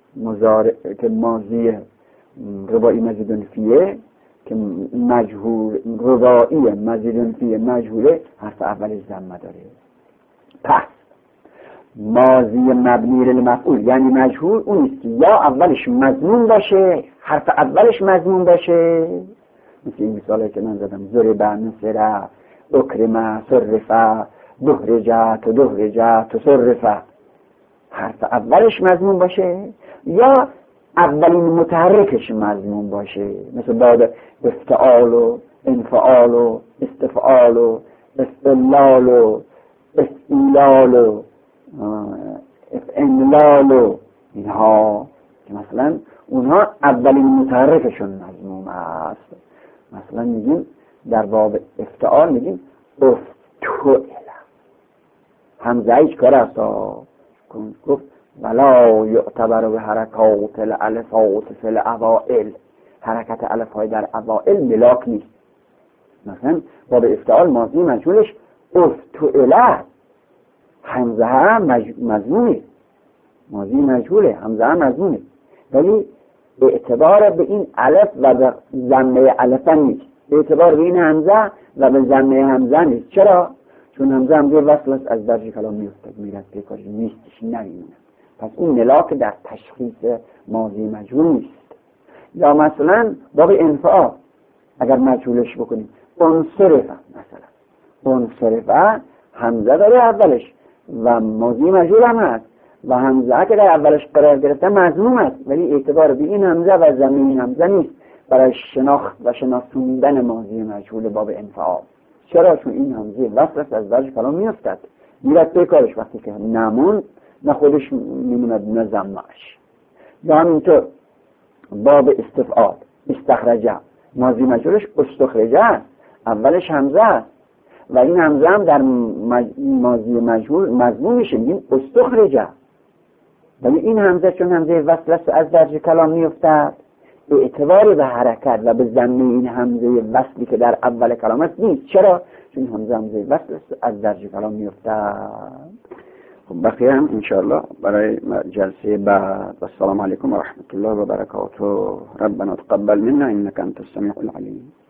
ماضی رباعی مزیدون فیه که مجهول رباعی مزیدون فیه مجهوله حرف اولش ضمه داره. پس ماضی مبنی للمفعول یعنی مجهول اون است که یا اولش مضمون باشه، حرف اولش مضمون باشه، مثل این مثالی که من زدم ضرب، نصر، اکرم، صرف، دهرج، تدهرج، تصرف، حرف اولش مضمون باشه یا اولین متحرکش مضمون باشه، مثل بعد افتعال و انفعال و استفعال و استلال و استیلال و افعلال و اینها که مثلا اونها اولین متحرکشون مضموم است. مثلا میگیم در باب افتعال میگیم افتعل، همزه هیچ کار است گفت ولا یعتبر به حرکات الالفات فی الاوائل، حرکت الف های در اوائل ملاک نیست. مثلا باب افتعال ماضی مجهولش افتعل، همزه مضمونه، ماضی مجهوله، همزه مضمونه، ولی اعتبار به این الف و به ضمه الف نیست، اعتبار به این همزه و به ضمه همزه نیست. چرا؟ چون همزه وصل است، از درج کلام میافتد، میرد به کاری نیستش، نمیمونه. پس اون ملاک در تشخیص ماضی مجهول نیست. یا مثلا باب انفعال اگر مجهولش بکنیم انصرف، مثلا انصرف همزه داره اولش و ماضی مجهول هم هست و همزه که در اولش قرار گرفته مضموم است، ولی اعتبار به این همزه و ضمیر این همزه نیست برای شناخت و شناسوندن ماضی مجهول باب انفعال. چرا؟ چون این همزه وصل است، از درج کلام میافتد، میرد به کارش، وقتی که نمون نه خودش میموند نه ضمه‌اش. یا همینطور باب استفعال استخرجه ماضی مجهولش استخرجه است، اولش همزه است و این همزه هم در ماضی مجهول مضمون میشه، میگیم استخرجه، ولی این همزه چون همزه وصل است از درج کلام میافتد، اعتبار به حرکت و به ضمه این همزه وصلی که در اول کلام است نیست. چرا؟ چون همزه وصل است از درج کلام میافتد. خب بقیه هم انشاءالله برای جلسه بعد. السلام علیکم و رحمت الله و برکاته. ربنا تقبل منا انك انت السمیع العلیم.